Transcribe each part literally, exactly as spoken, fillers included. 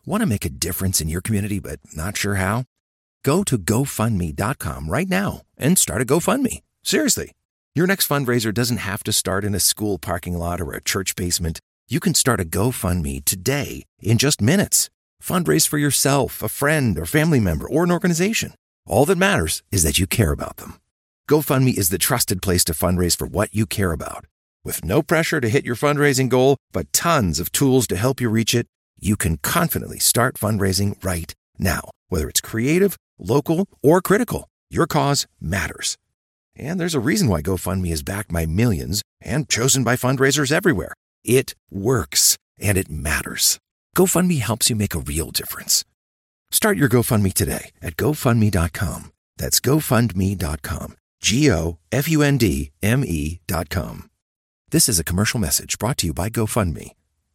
Want to make a difference in your community but not sure how? Go to go fund me dot com right now and start a GoFundMe. Seriously. Your next fundraiser doesn't have to start in a school parking lot or a church basement. You can start a GoFundMe today in just minutes. Fundraise for yourself, a friend, or family member, or an organization. All that matters is that you care about them. GoFundMe is the trusted place to fundraise for what you care about. With no pressure to hit your fundraising goal, but tons of tools to help you reach it, you can confidently start fundraising right now. Whether it's creative, local, or critical, your cause matters. And there's a reason why GoFundMe is backed by millions and chosen by fundraisers everywhere. It works, and it matters. GoFundMe helps you make a real difference. Start your GoFundMe today at go fund me dot com. That's go fund me dot com. G O F U N D M E dot com. This is a commercial message brought to you by GoFundMe.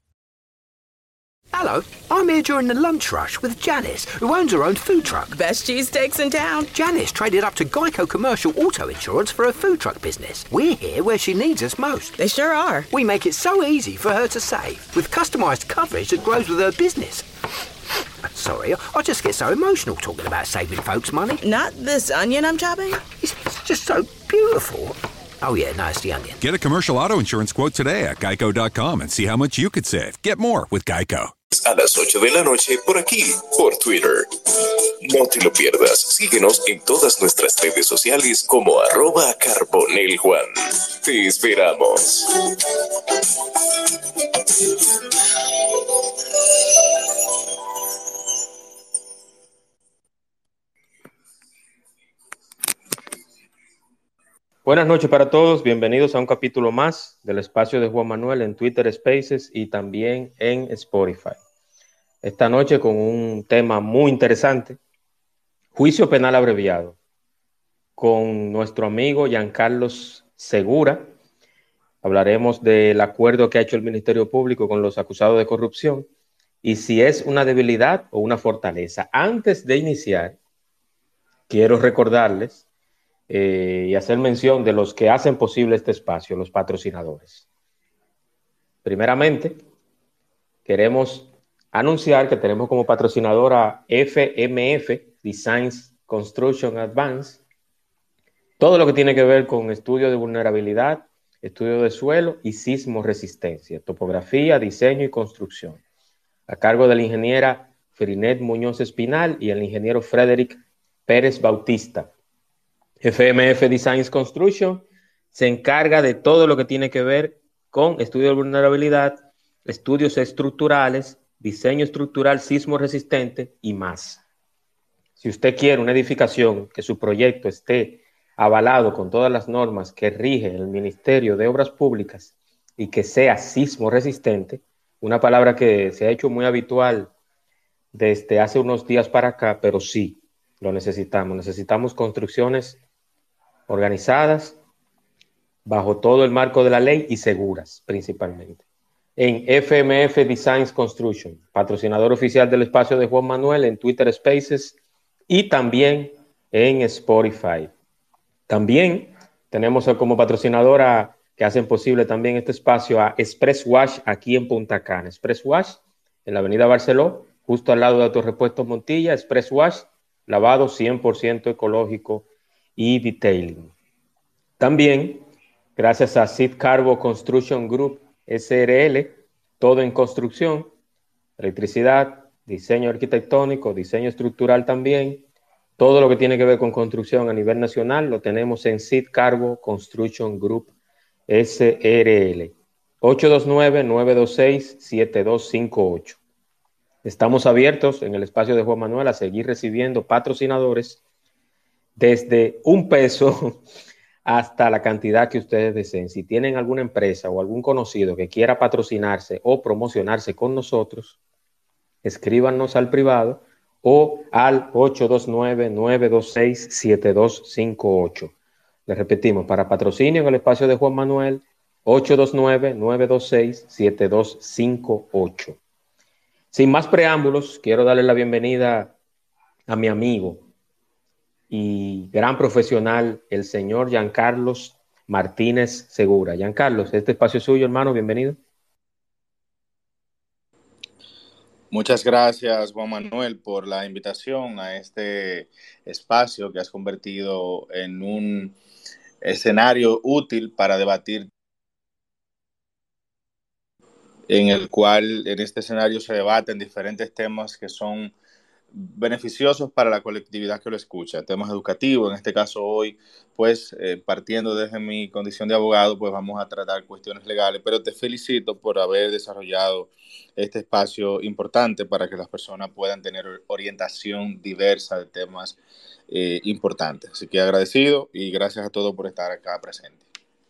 Hello, I'm here during the lunch rush with Janice, who owns her own food truck. Best cheesesteaks in town. Janice traded up to Geico Commercial Auto Insurance for her food truck business. We're here where she needs us most. They sure are. We make it so easy for her to save, with customised coverage that grows with her business. Sorry, I just get so emotional talking about saving folks money. Not this onion I'm chopping? It's, it's just so beautiful. Oh yeah, no, it's the onion. Get a commercial auto insurance quote today at geico dot com and see how much you could save. Get more with Geico. A las ocho de la noche por aquí, por Twitter. No te lo pierdas. Síguenos en todas nuestras redes sociales como arroba Carbonell Juan. Te esperamos. Buenas noches para todos, bienvenidos a un capítulo más del espacio de Juan Manuel en Twitter Spaces y también en Spotify. Esta noche con un tema muy interesante, juicio penal abreviado, con nuestro amigo Giancarlos Segura. Hablaremos del acuerdo que ha hecho el Ministerio Público con los acusados de corrupción y si es una debilidad o una fortaleza. Antes de iniciar, quiero recordarles Eh, y hacer mención de los que hacen posible este espacio, los patrocinadores. Primeramente, queremos anunciar que tenemos como patrocinadora F M F, Designs Construction Advance, todo lo que tiene que ver con estudio de vulnerabilidad, estudio de suelo y sismo resistencia, topografía, diseño y construcción, a cargo de la ingeniera Ferinet Muñoz Espinal y el ingeniero Frederick Pérez Bautista. F M F Designs Construction se encarga de todo lo que tiene que ver con estudio de vulnerabilidad, estudios estructurales, diseño estructural sismo resistente y más. Si usted quiere una edificación que su proyecto esté avalado con todas las normas que rige el Ministerio de Obras Públicas y que sea sismo resistente, una palabra que se ha hecho muy habitual desde hace unos días para acá, pero sí, lo necesitamos. Necesitamos construcciones organizadas, bajo todo el marco de la ley y seguras, principalmente. En F M F Designs Construction, patrocinador oficial del espacio de Juan Manuel en Twitter Spaces y también en Spotify. También tenemos como patrocinadora que hacen posible también este espacio a Express Wash aquí en Punta Cana. Express Wash en la avenida Barceló, justo al lado de Autorepuestos Montilla. Express Wash, lavado cien por ciento ecológico y detailing. También, gracias a Sid Carbo Construction Group S R L, todo en construcción, electricidad, diseño arquitectónico, diseño estructural también, todo lo que tiene que ver con construcción a nivel nacional lo tenemos en Sid Carbo Construction Group S R L. ocho dos nueve, nueve dos seis, siete dos cinco ocho. Estamos abiertos en el espacio de Juan Manuel a seguir recibiendo patrocinadores desde un peso hasta la cantidad que ustedes deseen. Si tienen alguna empresa o algún conocido que quiera patrocinarse o promocionarse con nosotros, escríbanos al privado o al ocho dos nueve, nueve dos seis, siete dos cinco ocho. Les repetimos, para patrocinio en el espacio de Juan Manuel, ocho dos nueve, nueve dos seis, siete dos cinco ocho. Sin más preámbulos, quiero darle la bienvenida a mi amigo y gran profesional, el señor Giancarlos Martínez Segura. Giancarlos, este espacio es suyo, hermano, bienvenido. Muchas gracias, Juan Manuel, por la invitación a este espacio que has convertido en un escenario útil para debatir, en el cual en este escenario se debaten diferentes temas que son beneficiosos para la colectividad que lo escucha, temas educativos, en este caso hoy, pues eh, partiendo desde mi condición de abogado, pues vamos a tratar cuestiones legales, pero te felicito por haber desarrollado este espacio importante para que las personas puedan tener orientación diversa de temas eh, importantes. Así que agradecido y gracias a todos por estar acá presente.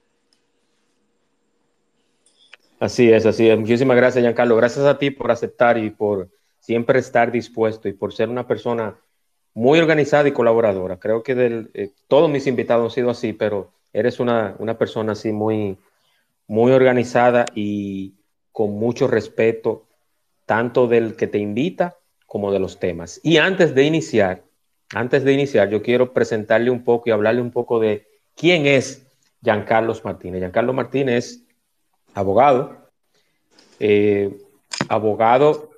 Así es, así es. Muchísimas gracias, Giancarlo. Gracias a ti por aceptar y por siempre estar dispuesto y por ser una persona muy organizada y colaboradora. Creo que del, eh, todos mis invitados han sido así, pero eres una, una persona así muy, muy organizada y con mucho respeto, tanto del que te invita como de los temas. Y antes de iniciar, antes de iniciar, yo quiero presentarle un poco y hablarle un poco de quién es Giancarlo Martínez. Giancarlo Martínez es abogado, eh, abogado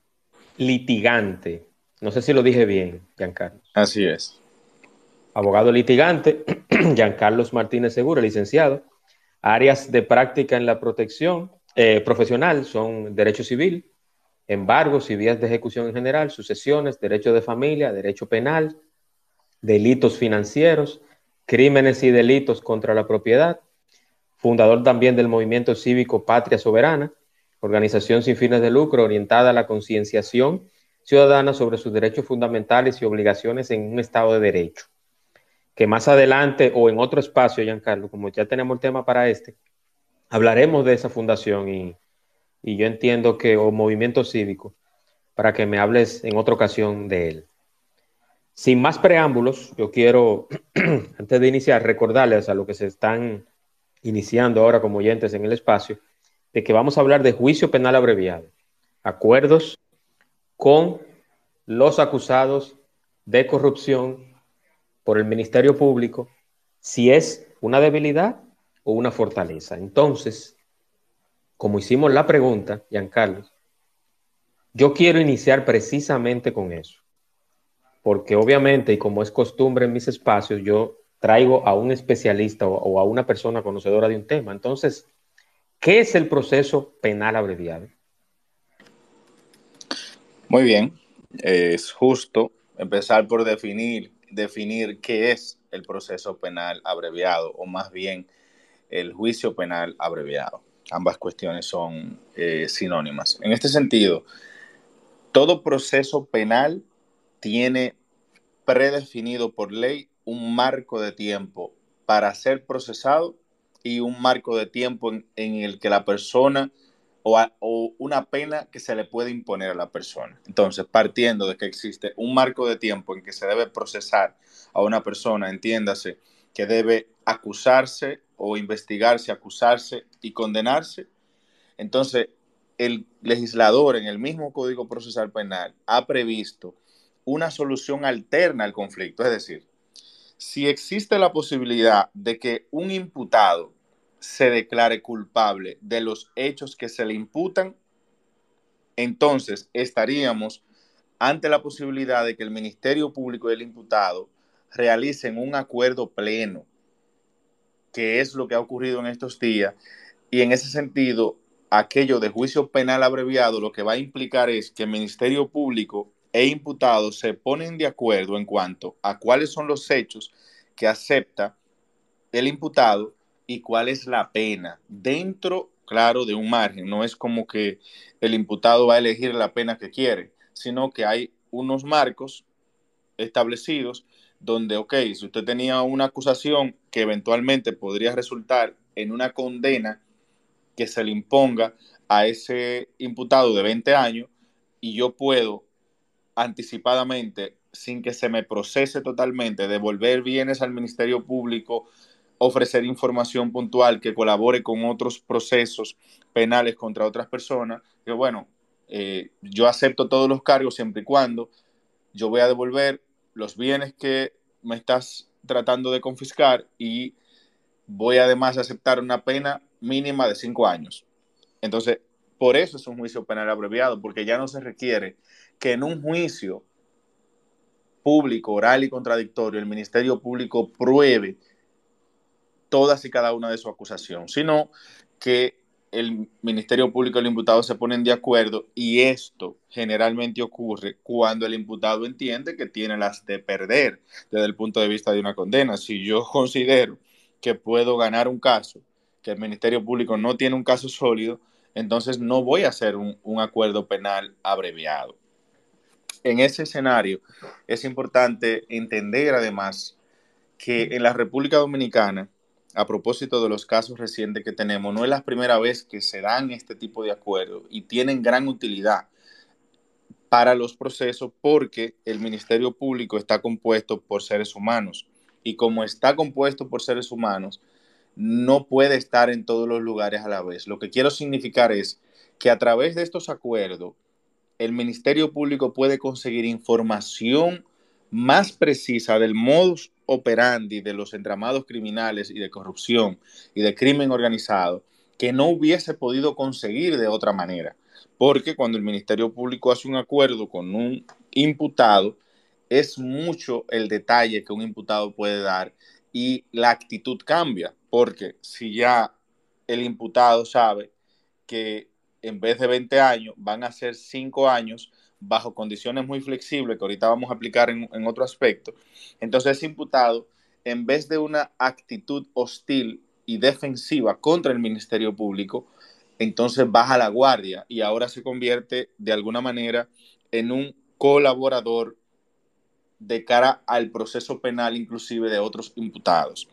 litigante. No sé si lo dije bien, Giancarlo. Así es. Abogado litigante, Giancarlo Martínez Segura, licenciado. Áreas de práctica en la protección eh, profesional son derecho civil, embargos y vías de ejecución en general, sucesiones, derecho de familia, derecho penal, delitos financieros, crímenes y delitos contra la propiedad. Fundador también del movimiento cívico Patria Soberana, organización sin fines de lucro orientada a la concienciación ciudadana sobre sus derechos fundamentales y obligaciones en un Estado de Derecho. Que más adelante o en otro espacio, Giancarlo, como ya tenemos el tema para este, hablaremos de esa fundación y, y yo entiendo que, o movimiento cívico, para que me hables en otra ocasión de él. Sin más preámbulos, yo quiero, antes de iniciar, recordarles a los que se están iniciando ahora como oyentes en el espacio, de que vamos a hablar de juicio penal abreviado, acuerdos con los acusados de corrupción por el Ministerio Público, si es una debilidad o una fortaleza. Entonces, como hicimos la pregunta, Giancarlo, yo quiero iniciar precisamente con eso, porque obviamente, y como es costumbre en mis espacios, yo traigo a un especialista o, o a una persona conocedora de un tema. Entonces, ¿qué es el proceso penal abreviado? Muy bien, es justo empezar por definir, definir qué es el proceso penal abreviado, o más bien el juicio penal abreviado. Ambas cuestiones son eh, sinónimas. En este sentido, todo proceso penal tiene predefinido por ley un marco de tiempo para ser procesado y un marco de tiempo en, en el que la persona o, a, o una pena que se le puede imponer a la persona. Entonces, partiendo de que existe un marco de tiempo en que se debe procesar a una persona, entiéndase que debe acusarse o investigarse, acusarse y condenarse, entonces el legislador en el mismo Código Procesal Penal ha previsto una solución alterna al conflicto. Es decir, si existe la posibilidad de que un imputado se declare culpable de los hechos que se le imputan, entonces estaríamos ante la posibilidad de que el Ministerio Público y el imputado realicen un acuerdo pleno, que es lo que ha ocurrido en estos días, y en ese sentido, aquello de juicio penal abreviado lo que va a implicar es que el Ministerio Público e imputados se ponen de acuerdo en cuanto a cuáles son los hechos que acepta el imputado y cuál es la pena dentro, claro, de un margen. No es como que el imputado va a elegir la pena que quiere, sino que hay unos marcos establecidos donde, ok, si usted tenía una acusación que eventualmente podría resultar en una condena que se le imponga a ese imputado de veinte años, y yo puedo anticipadamente, sin que se me procese totalmente, devolver bienes al Ministerio Público, ofrecer información puntual que colabore con otros procesos penales contra otras personas, que bueno, eh, yo acepto todos los cargos siempre y cuando yo voy a devolver los bienes que me estás tratando de confiscar y voy además a aceptar una pena mínima de cinco años. Entonces, Por eso es un juicio penal abreviado, porque ya no se requiere que en un juicio público, oral y contradictorio, el Ministerio Público pruebe todas y cada una de su acusación, sino que el Ministerio Público y el imputado se ponen de acuerdo, y esto generalmente ocurre cuando el imputado entiende que tiene las de perder desde el punto de vista de una condena. Si yo considero que puedo ganar un caso, que el Ministerio Público no tiene un caso sólido, entonces no voy a hacer un, un acuerdo penal abreviado. En ese escenario es importante entender además que en la República Dominicana, a propósito de los casos recientes que tenemos, no es la primera vez que se dan este tipo de acuerdos y tienen gran utilidad para los procesos, porque el Ministerio Público está compuesto por seres humanos, y como está compuesto por seres humanos, no puede estar en todos los lugares a la vez. Lo que quiero significar es que a través de estos acuerdos, el Ministerio Público puede conseguir información más precisa del modus operandi de los entramados criminales y de corrupción y de crimen organizado, que no hubiese podido conseguir de otra manera. Porque cuando el Ministerio Público hace un acuerdo con un imputado, es mucho el detalle que un imputado puede dar y la actitud cambia. Porque si ya el imputado sabe que en vez de veinte años van a ser cinco años bajo condiciones muy flexibles que ahorita vamos a aplicar en, en otro aspecto, entonces ese imputado, en vez de una actitud hostil y defensiva contra el Ministerio Público, entonces baja la guardia y ahora se convierte de alguna manera en un colaborador de cara al proceso penal, inclusive de otros imputados.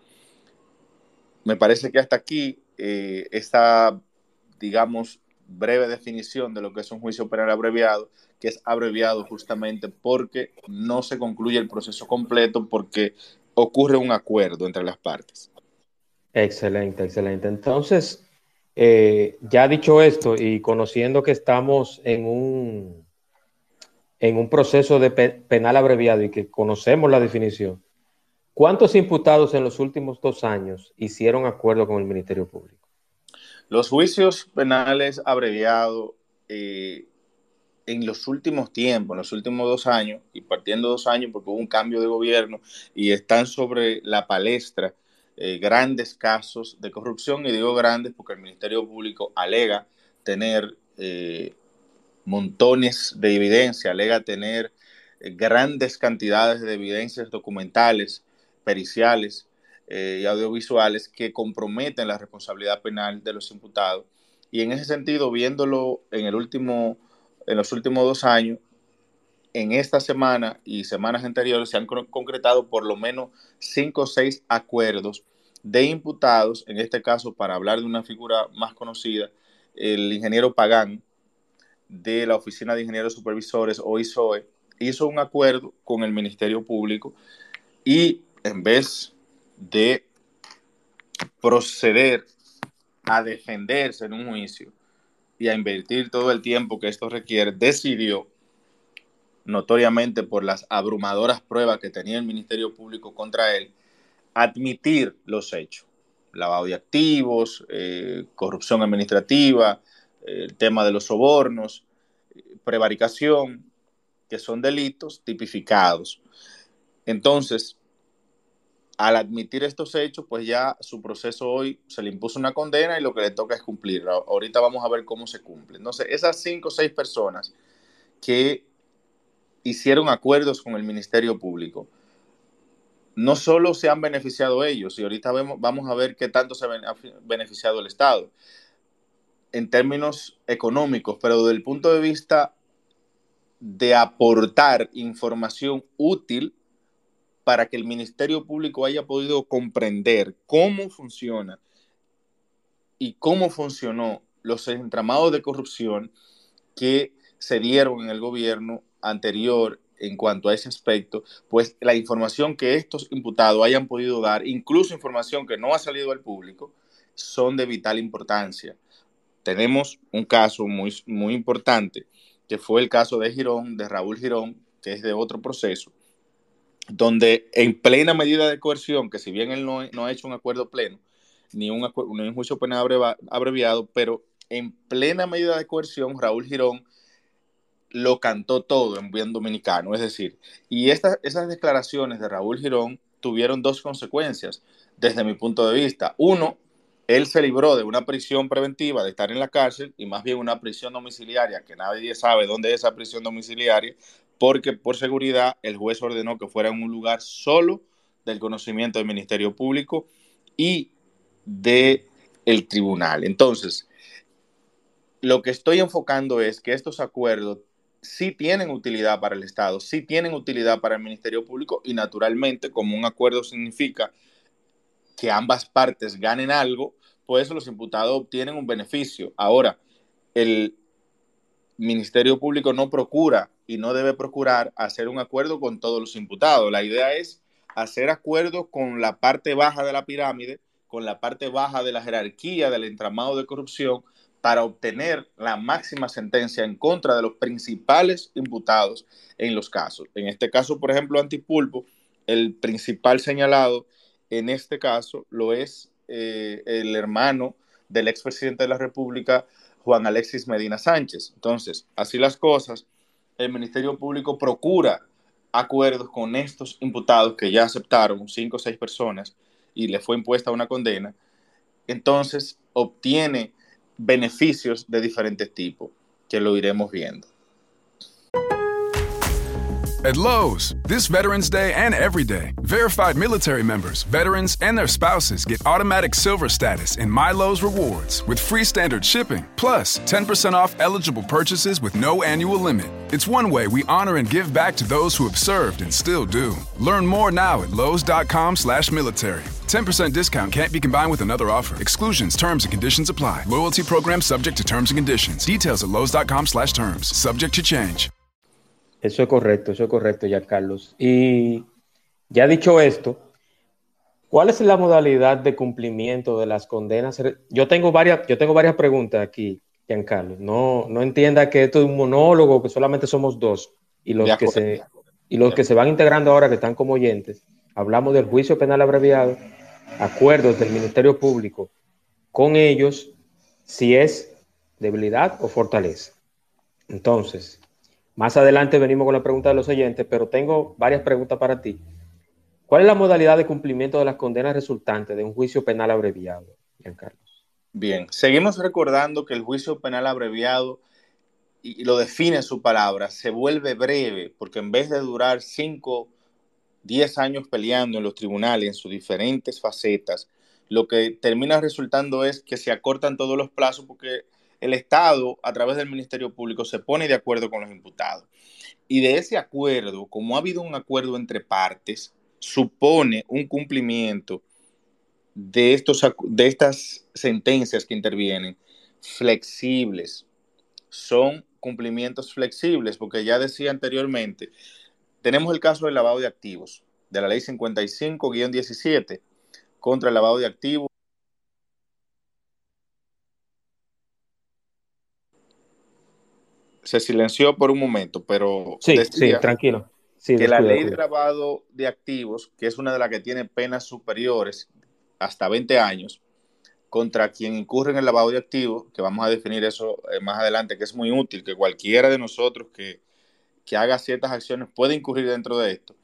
Me parece que hasta aquí eh, esta, digamos, breve definición de lo que es un juicio penal abreviado, que es abreviado justamente porque no se concluye el proceso completo, porque ocurre un acuerdo entre las partes. Excelente, excelente. Entonces, eh, ya dicho esto y conociendo que estamos en un, en un proceso de pe penal abreviado y que conocemos la definición, ¿cuántos imputados en los últimos dos años hicieron acuerdo con el Ministerio Público? Los juicios penales abreviados eh, en los últimos tiempos, en los últimos dos años, y partiendo dos años porque hubo un cambio de gobierno y están sobre la palestra eh, grandes casos de corrupción, y digo grandes porque el Ministerio Público alega tener eh, montones de evidencia, alega tener eh, grandes cantidades de evidencias documentales, periciales, Eh, y audiovisuales que comprometen la responsabilidad penal de los imputados. Y en ese sentido, viéndolo en el último, en los últimos dos años, en esta semana y semanas anteriores se han concretado por lo menos cinco o seis acuerdos de imputados. En este caso, para hablar de una figura más conocida, el ingeniero Pagán, de la Oficina de Ingenieros Supervisores, o I S O E, hizo un acuerdo con el Ministerio Público, y en vez de proceder a defenderse en un juicio y a invertir todo el tiempo que esto requiere, decidió, notoriamente por las abrumadoras pruebas que tenía el Ministerio Público contra él, admitir los hechos: lavado de activos, eh, corrupción administrativa, eh, el tema de los sobornos, eh, prevaricación, que son delitos tipificados. Entonces, al admitir estos hechos, pues ya su proceso hoy se le impuso una condena y lo que le toca es cumplirla. Ahorita vamos a ver cómo se cumple. Entonces, esas cinco o seis personas que hicieron acuerdos con el Ministerio Público, no solo se han beneficiado ellos, y ahorita vemos, vamos a ver qué tanto se ha beneficiado el Estado en términos económicos, pero desde el punto de vista de aportar información útil para que el Ministerio Público haya podido comprender cómo funciona y cómo funcionó los entramados de corrupción que se dieron en el gobierno anterior en cuanto a ese aspecto. Pues la información que estos imputados hayan podido dar, incluso información que no ha salido al público, son de vital importancia. Tenemos un caso muy, muy importante, que fue el caso de Girón, de Raúl Girón, que es de otro proceso, donde en plena medida de coerción, que si bien él no, no ha hecho un acuerdo pleno, ni un, ni un juicio penal abreviado, pero en plena medida de coerción, Raúl Girón lo cantó todo en buen dominicano. Es decir, y esta, esas declaraciones de Raúl Girón tuvieron dos consecuencias desde mi punto de vista. Uno, él se libró de una prisión preventiva, de estar en la cárcel, y más bien una prisión domiciliaria, que nadie sabe dónde es esa prisión domiciliaria, porque por seguridad el juez ordenó que fuera en un lugar solo del conocimiento del Ministerio Público y del tribunal. Entonces, lo que estoy enfocando es que estos acuerdos sí tienen utilidad para el Estado, sí tienen utilidad para el Ministerio Público y naturalmente, como un acuerdo significa que ambas partes ganen algo, pues los imputados obtienen un beneficio. Ahora, el Ministerio Público no procura y no debe procurar hacer un acuerdo con todos los imputados. La idea es hacer acuerdos con la parte baja de la pirámide, con la parte baja de la jerarquía del entramado de corrupción, para obtener la máxima sentencia en contra de los principales imputados en los casos. En este caso, por ejemplo, Antipulpo, el principal señalado en este caso lo es eh, el hermano del expresidente de la República, Juan Alexis Medina Sánchez. Entonces, así las cosas, el Ministerio Público procura acuerdos con estos imputados que ya aceptaron, cinco o seis personas, y le fue impuesta una condena. Entonces, obtiene beneficios de diferentes tipos, que lo iremos viendo. At Lowe's, this Veterans Day and every day, verified military members, veterans, and their spouses get automatic silver status in My Lowe's Rewards with free standard shipping, plus ten percent off eligible purchases with no annual limit. It's one way we honor and give back to those who have served and still do. Learn more now at lowes.com slash military. ten percent discount can't be combined with another offer. Exclusions, terms, and conditions apply. Loyalty program subject to terms and conditions. Details at lowes.com slash terms. Subject to change. Eso es correcto, eso es correcto, ya Carlos. Y ya dicho esto, ¿cuál es la modalidad de cumplimiento de las condenas? Yo tengo varias, yo tengo varias preguntas aquí, Giancarlo. No, no entienda que esto es un monólogo, que solamente somos dos. Y los, que se, y los que se van integrando ahora, que están como oyentes, hablamos del juicio penal abreviado, acuerdos del Ministerio Público con ellos, si es debilidad o fortaleza. Entonces, más adelante venimos con la pregunta de los oyentes, pero tengo varias preguntas para ti. ¿Cuál es la modalidad de cumplimiento de las condenas resultantes de un juicio penal abreviado, Giancarlo? Bien, seguimos recordando que el juicio penal abreviado, y lo define su palabra, se vuelve breve, porque en vez de durar cinco, diez años peleando en los tribunales en sus diferentes facetas, lo que termina resultando es que se acortan todos los plazos porque el Estado, a través del Ministerio Público, se pone de acuerdo con los imputados. Y de ese acuerdo, como ha habido un acuerdo entre partes, supone un cumplimiento de, estos, de estas sentencias que intervienen flexibles. Son cumplimientos flexibles, porque ya decía anteriormente, tenemos el caso del lavado de activos, de la ley cincuenta y cinco guión diecisiete, contra el lavado de activos. Se silenció por un momento, pero sí, decía sí, tranquilo. Sí, que descuida, la ley descuida. de lavado de activos, que es una de las que tiene penas superiores hasta veinte años, contra quien incurre en el lavado de activos, que vamos a definir eso eh, más adelante, que es muy útil, que cualquiera de nosotros que, que haga ciertas acciones puede incurrir dentro de esto.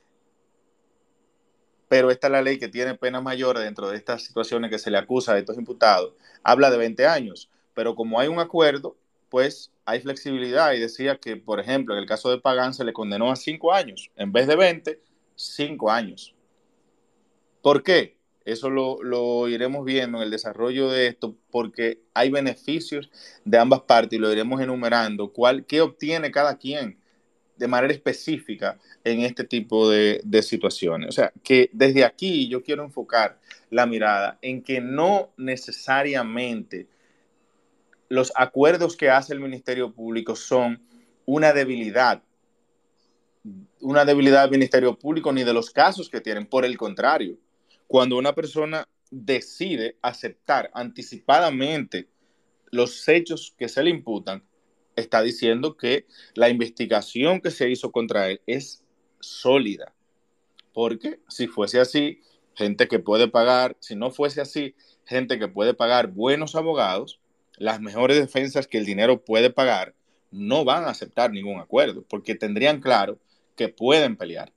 Pero esta es la ley que tiene penas mayores dentro de estas situaciones que se le acusa a estos imputados. Habla de veinte años, pero como hay un acuerdo, pues hay flexibilidad, y decía que, por ejemplo, en el caso de Pagán se le condenó a cinco años, en vez de veinte, cinco años. ¿Por qué? Eso lo, lo iremos viendo en el desarrollo de esto, porque hay beneficios de ambas partes y lo iremos enumerando, cuál, qué obtiene cada quien de manera específica en este tipo de, de situaciones. O sea, que desde aquí yo quiero enfocar la mirada en que no necesariamente los acuerdos que hace el Ministerio Público son una debilidad, una debilidad del Ministerio Público ni de los casos que tienen. Por el contrario, cuando una persona decide aceptar anticipadamente los hechos que se le imputan, está diciendo que la investigación que se hizo contra él es sólida. Porque si fuese así, gente que puede pagar, si no fuese así, gente que puede pagar buenos abogados, las mejores defensas que el dinero puede pagar, no van a aceptar ningún acuerdo, porque tendrían claro que pueden pelear.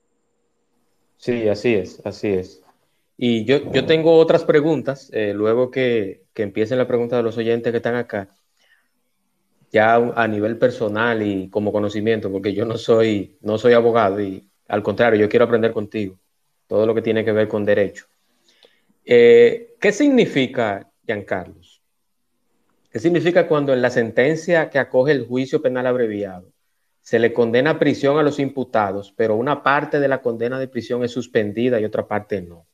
Sí, así es, así es. Y yo, yo tengo otras preguntas, eh, luego que, que empiecen las preguntas de los oyentes que están acá, ya a nivel personal y como conocimiento, porque yo no soy, no soy abogado y al contrario, yo quiero aprender contigo todo lo que tiene que ver con derecho. Eh, ¿qué significa, Giancarlos? ¿Qué significa cuando en la sentencia que acoge el juicio penal abreviado se le condena a prisión a los imputados, pero una parte de la condena de prisión es suspendida y otra parte no?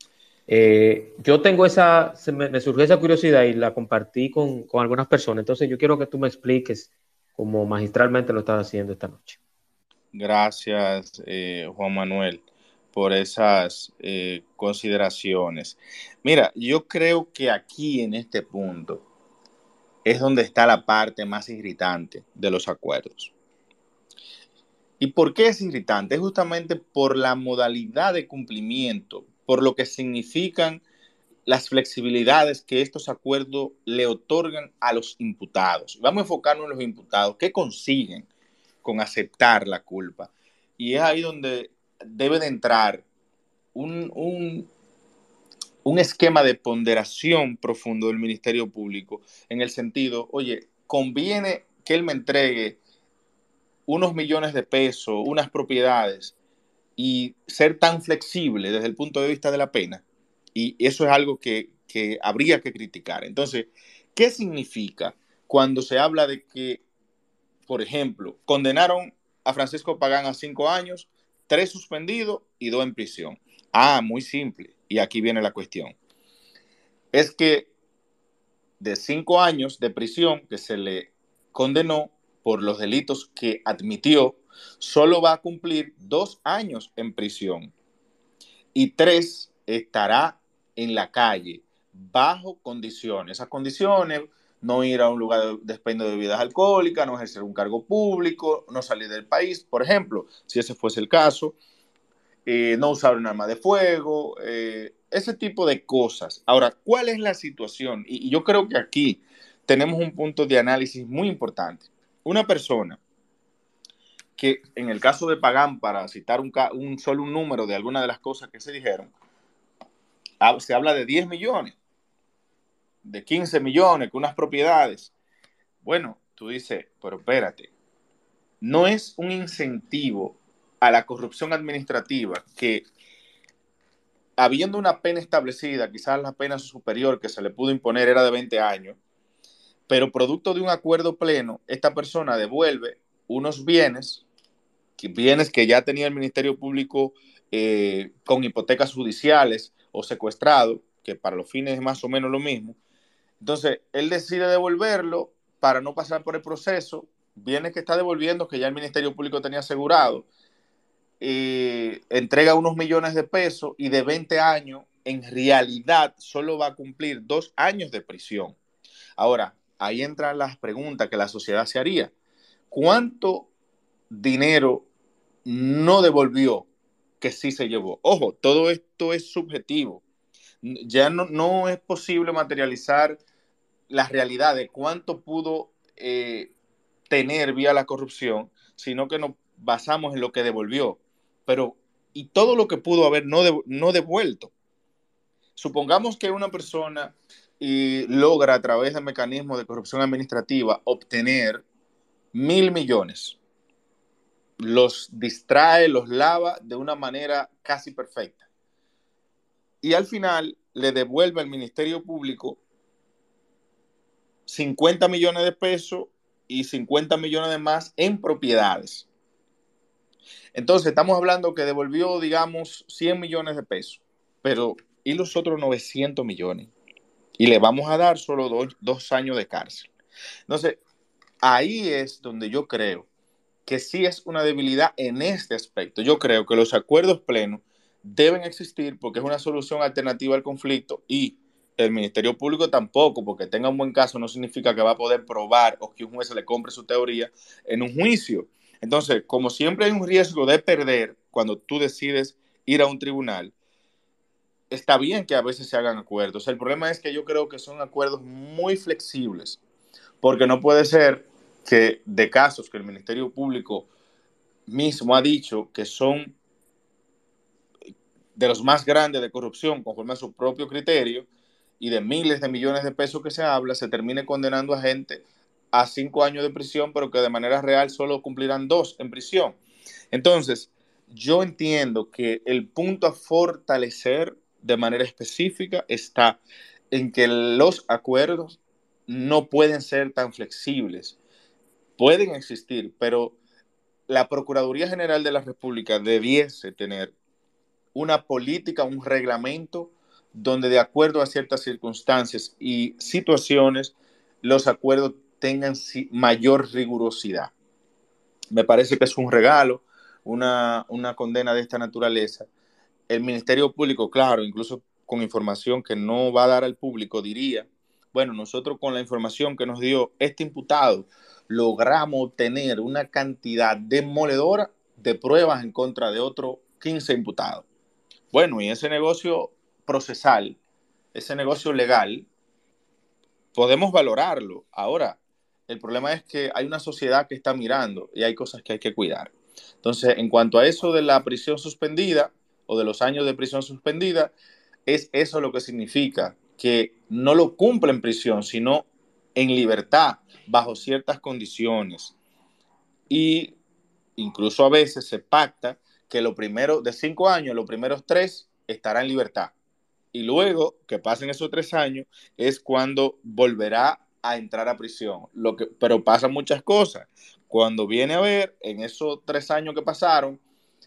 Eh, yo tengo esa, se me, me surgió esa curiosidad y la compartí con, con algunas personas, entonces yo quiero que tú me expliques como magistralmente lo estás haciendo esta noche. Gracias, eh, Juan Manuel, por esas eh, consideraciones. Mira, yo creo que aquí en este punto es donde está la parte más irritante de los acuerdos. ¿Y por qué es irritante? Es justamente por la modalidad de cumplimiento, por lo que significan las flexibilidades que estos acuerdos le otorgan a los imputados. Vamos a enfocarnos en los imputados. ¿Qué consiguen con aceptar la culpa? Y es ahí donde debe de entrar un, un, un esquema de ponderación profundo del Ministerio Público en el sentido, oye, conviene que él me entregue unos millones de pesos, unas propiedades y ser tan flexible desde el punto de vista de la pena. Y eso es algo que, que habría que criticar. Entonces, ¿qué significa cuando se habla de que, por ejemplo, condenaron a Francisco Pagán a cinco años, tres suspendidos y dos en prisión? Ah, muy simple. Y aquí viene la cuestión. Es que de cinco años de prisión que se le condenó por los delitos que admitió, solo va a cumplir dos años en prisión y tres estará en la calle bajo condiciones. Esas condiciones: no ir a un lugar de expendio de bebidas alcohólicas, no ejercer un cargo público, no salir del país, por ejemplo, si ese fuese el caso, eh, no usar un arma de fuego, eh, ese tipo de cosas. Ahora, ¿cuál es la situación? Y, y yo creo que aquí tenemos un punto de análisis muy importante. Una persona que, en el caso de Pagán, para citar un, un solo un número de alguna de las cosas que se dijeron, se habla de diez millones, de quince millones, con unas propiedades. Bueno, tú dices, pero espérate, no es un incentivo a la corrupción administrativa que, habiendo una pena establecida, quizás la pena superior que se le pudo imponer era de veinte años, pero producto de un acuerdo pleno, esta persona devuelve unos bienes, que, bienes que ya tenía el Ministerio Público eh, con hipotecas judiciales o secuestrado, que para los fines es más o menos lo mismo. Entonces, él decide devolverlo para no pasar por el proceso, bienes que está devolviendo, que ya el Ministerio Público tenía asegurado, eh, entrega unos millones de pesos y de veinte años, en realidad solo va a cumplir dos años de prisión. Ahora, ahí entran las preguntas que la sociedad se haría. ¿Cuánto dinero no devolvió que sí se llevó? Ojo, todo esto es subjetivo. Ya no, no es posible materializar la realidad de cuánto pudo eh, tener vía la corrupción, sino que nos basamos en lo que devolvió. Pero, ¿y todo lo que pudo haber no, de, no devuelto? Supongamos que una persona y logra a través de mecanismos de corrupción administrativa obtener mil millones. Los distrae, los lava de una manera casi perfecta. Y al final le devuelve al Ministerio Público cincuenta millones de pesos y cincuenta millones de más en propiedades. Entonces estamos hablando que devolvió, digamos, cien millones de pesos. Pero, ¿y los otros novecientos millones? Y le vamos a dar solo dos, dos años de cárcel. Entonces, ahí es donde yo creo que sí es una debilidad en este aspecto. Yo creo que los acuerdos plenos deben existir porque es una solución alternativa al conflicto, y el Ministerio Público tampoco, porque tenga un buen caso, no significa que va a poder probar o que un juez le compre su teoría en un juicio. Entonces, como siempre hay un riesgo de perder cuando tú decides ir a un tribunal, está bien que a veces se hagan acuerdos. El problema es que yo creo que son acuerdos muy flexibles, porque no puede ser que de casos que el Ministerio Público mismo ha dicho que son de los más grandes de corrupción conforme a su propio criterio y de miles de millones de pesos que se habla, se termine condenando a gente a cinco años de prisión, pero que de manera real solo cumplirán dos en prisión. Entonces, yo entiendo que el punto a fortalecer de manera específica está en que los acuerdos no pueden ser tan flexibles. Pueden existir, pero la Procuraduría General de la República debiese tener una política, un reglamento donde de acuerdo a ciertas circunstancias y situaciones los acuerdos tengan mayor rigurosidad. Me parece que es un regalo, una, una condena de esta naturaleza. El Ministerio Público, claro, incluso con información que no va a dar al público, diría, bueno, nosotros con la información que nos dio este imputado logramos obtener una cantidad demoledora de pruebas en contra de otros quince imputados. Bueno, y ese negocio procesal, ese negocio legal, podemos valorarlo. Ahora, el problema es que hay una sociedad que está mirando y hay cosas que hay que cuidar. Entonces, en cuanto a eso de la prisión suspendida o de los años de prisión suspendida, es eso lo que significa que no lo cumple en prisión, sino en libertad, bajo ciertas condiciones. Y incluso a veces se pacta que lo primero de cinco años, los primeros tres estará en libertad. Y luego que pasen esos tres años es cuando volverá a entrar a prisión. Lo que, pero pasan muchas cosas. Cuando viene a ver, en esos tres años que pasaron,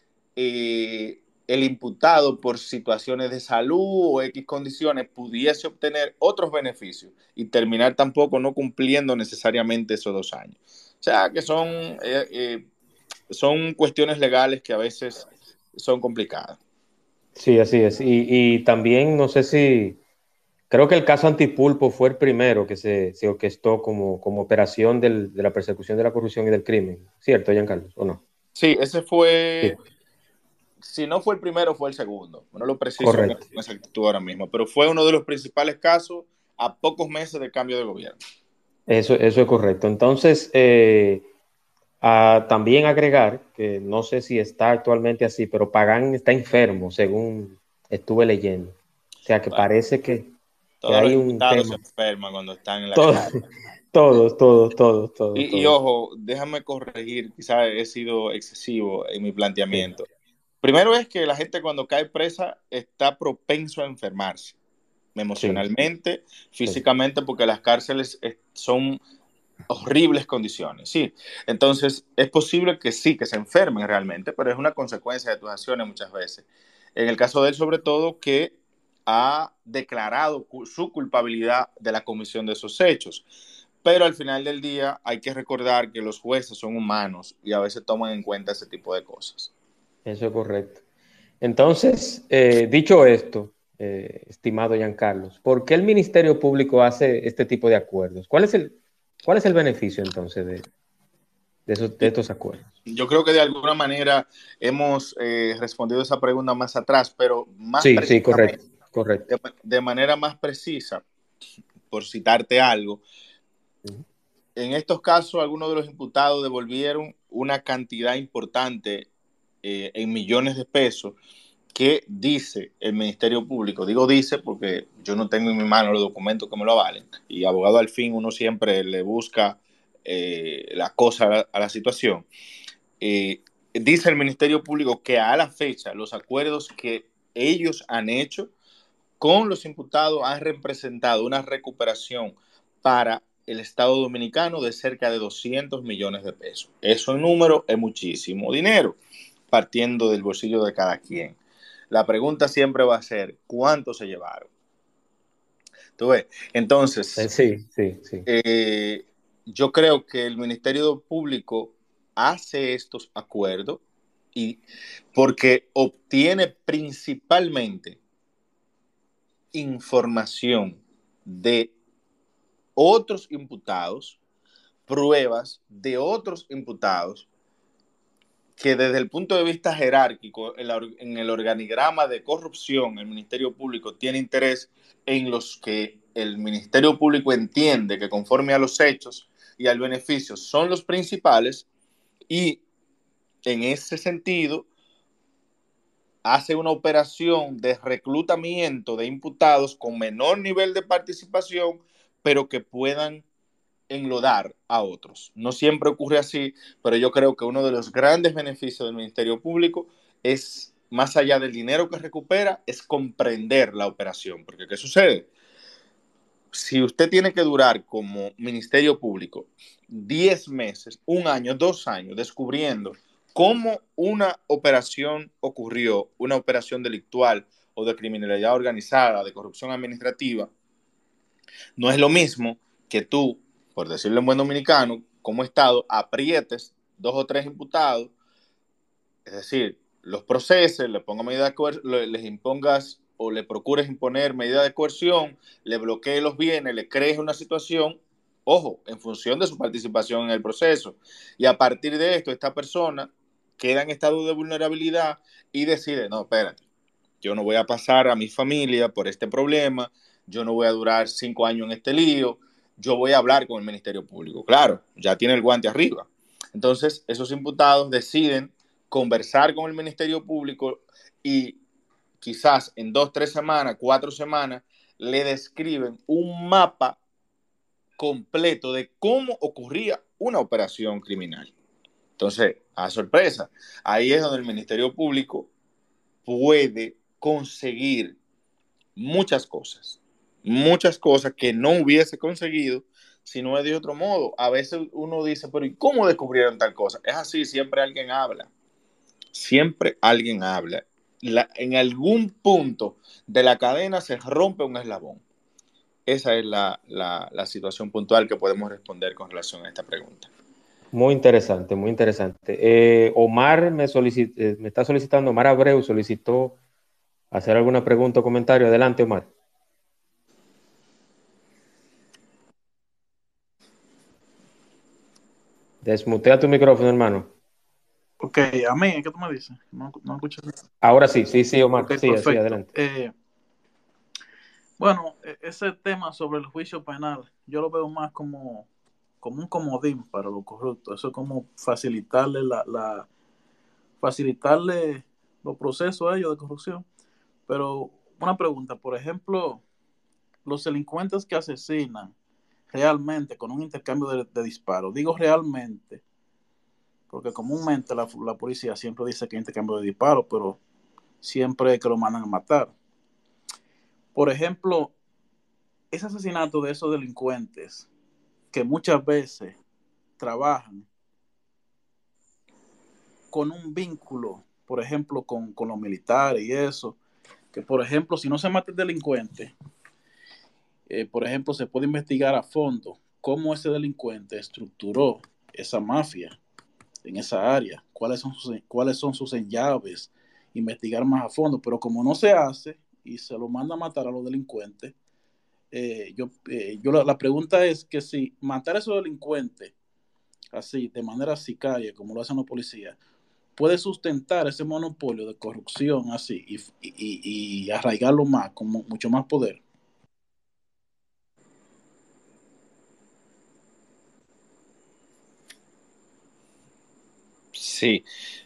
eh, el imputado por situaciones de salud o X condiciones pudiese obtener otros beneficios y terminar tampoco no cumpliendo necesariamente esos dos años. O sea, que son... Eh, eh, son cuestiones legales que a veces son complicadas. Sí, así es. Y, y también no sé si, creo que el caso Antipulpo fue el primero que se, se orquestó como, como operación del, de la persecución de la corrupción y del crimen. ¿Cierto, Giancarlo, o no? Sí, ese fue, Sí. si no fue el primero, fue el segundo. No lo preciso con Correcto. exactitud ahora mismo, pero fue uno de los principales casos a pocos meses de cambio de gobierno. Eso, eso es correcto. Entonces, eh, a también agregar, que no sé si está actualmente así, pero Pagán está enfermo, según estuve leyendo. O sea, que Bueno, parece que, que todos los hay un imputados se tema. enferman cuando están en la Todos, cárcel. todos, todos, todos, todos, Y, y todos. ojo, déjame corregir, quizás he sido excesivo en mi Sí, planteamiento. Primero es que la gente cuando cae presa está propenso a enfermarse, sí, emocionalmente, sí. físicamente, porque las cárceles eh, son horribles condiciones, sí. Entonces, es posible que sí, que se enfermen realmente, pero es una consecuencia de tus acciones muchas veces. En el caso de él, sobre todo, que ha declarado cu- su culpabilidad de la comisión de esos hechos. Pero al final del día hay que recordar que los jueces son humanos y a veces toman en cuenta ese tipo de cosas. Eso es correcto. Entonces, eh, dicho esto, eh, estimado Giancarlos, ¿por qué el Ministerio Público hace este tipo de acuerdos? ¿Cuál es el, cuál es el beneficio entonces de, de, esos, de estos acuerdos? Yo creo que de alguna manera hemos eh, respondido esa pregunta más atrás, pero más Sí, sí, precisamente, correcto, correcto. de, de manera más precisa, por citarte algo, Ujú. en estos casos algunos de los imputados devolvieron una cantidad importante eh, en millones de pesos que dice el Ministerio Público. Digo dice porque yo no tengo en mi mano los documentos que me lo avalen y abogado al fin uno siempre le busca eh, la cosa a la, a la situación. Eh, dice el Ministerio Público que a la fecha los acuerdos que ellos han hecho con los imputados han representado una recuperación para el Estado Dominicano de cerca de doscientos millones de pesos. Eso en número es muchísimo dinero, partiendo del bolsillo de cada quien. La pregunta siempre va a ser, ¿cuánto se llevaron? ¿Tú ves? Eh, Entonces, Sí, sí, sí. eh, yo creo que el Ministerio Público hace estos acuerdos y porque obtiene principalmente información de otros imputados, pruebas de otros imputados que desde el punto de vista jerárquico, en, la, en el organigrama de corrupción, el Ministerio Público tiene interés en los que el Ministerio Público entiende que conforme a los hechos y al beneficio son los principales, y en ese sentido hace una operación de reclutamiento de imputados con menor nivel de participación, pero que puedan enlodar a otros. No siempre ocurre así, pero yo creo que uno de los grandes beneficios del Ministerio Público es, más allá del dinero que recupera, es comprender la operación. Porque ¿qué sucede? Si usted tiene que durar como Ministerio Público diez meses, un año, dos años, descubriendo cómo una operación ocurrió, una operación delictual o de criminalidad organizada, de corrupción administrativa, no es lo mismo que tú, por decirlo en buen dominicano, como Estado, aprietes dos o tres imputados, es decir, los proceses, le ponga medidas de coer- les impongas o le procures imponer medidas de coerción, le bloquees los bienes, le crees una situación, ojo, en función de su participación en el proceso. Y a partir de esto, esta persona queda en estado de vulnerabilidad y decide, no, espérate, yo no voy a pasar a mi familia por este problema, yo no voy a durar cinco años en este lío, yo voy a hablar con el Ministerio Público. Claro, ya tiene el guante arriba. Entonces, esos imputados deciden conversar con el Ministerio Público y quizás en dos, tres semanas, cuatro semanas, le describen un mapa completo de cómo ocurría una operación criminal. Entonces, a sorpresa, ahí es donde el Ministerio Público puede conseguir muchas cosas, muchas cosas que no hubiese conseguido si no es de otro modo. A veces uno dice, pero ¿y cómo descubrieron tal cosa? Es así, siempre alguien habla, siempre alguien habla. La, en algún punto de la cadena se rompe un eslabón. Esa es la, la, la situación puntual que podemos responder con relación a esta pregunta. Muy interesante, muy interesante. Eh, Omar me, solicit, eh, me está solicitando, Omar Abreu solicitó hacer alguna pregunta o comentario. Adelante, Omar. Desmutea tu micrófono, hermano. Ok, a mí, ¿qué tú me dices? No, no escucho nada. Ahora sí, sí, sí, Omar. Ok, sí, perfecto. sí, adelante. Eh, bueno, ese tema sobre el juicio penal, yo lo veo más como, como un comodín para los corruptos. Eso es como facilitarle la, la facilitarle los procesos a ellos de corrupción. Pero una pregunta, por ejemplo, los delincuentes que asesinan realmente con un intercambio de, de disparos, digo realmente, porque comúnmente la, la policía siempre dice que hay intercambio de disparos, pero siempre es que lo mandan a matar. Por ejemplo, ese asesinato de esos delincuentes que muchas veces trabajan con un vínculo, por ejemplo, con, con los militares y eso, que por ejemplo, si no se mata el delincuente, eh, por ejemplo, se puede investigar a fondo cómo ese delincuente estructuró esa mafia en esa área, cuáles son sus, cuáles son sus enllaves, investigar más a fondo, pero como no se hace y se lo manda a matar a los delincuentes, eh, yo, eh, yo la, la pregunta es que si matar a esos delincuentes así, de manera sicaria, como lo hacen los policías, puede sustentar ese monopolio de corrupción así y, y, y arraigarlo más, con mucho más poder. Sí,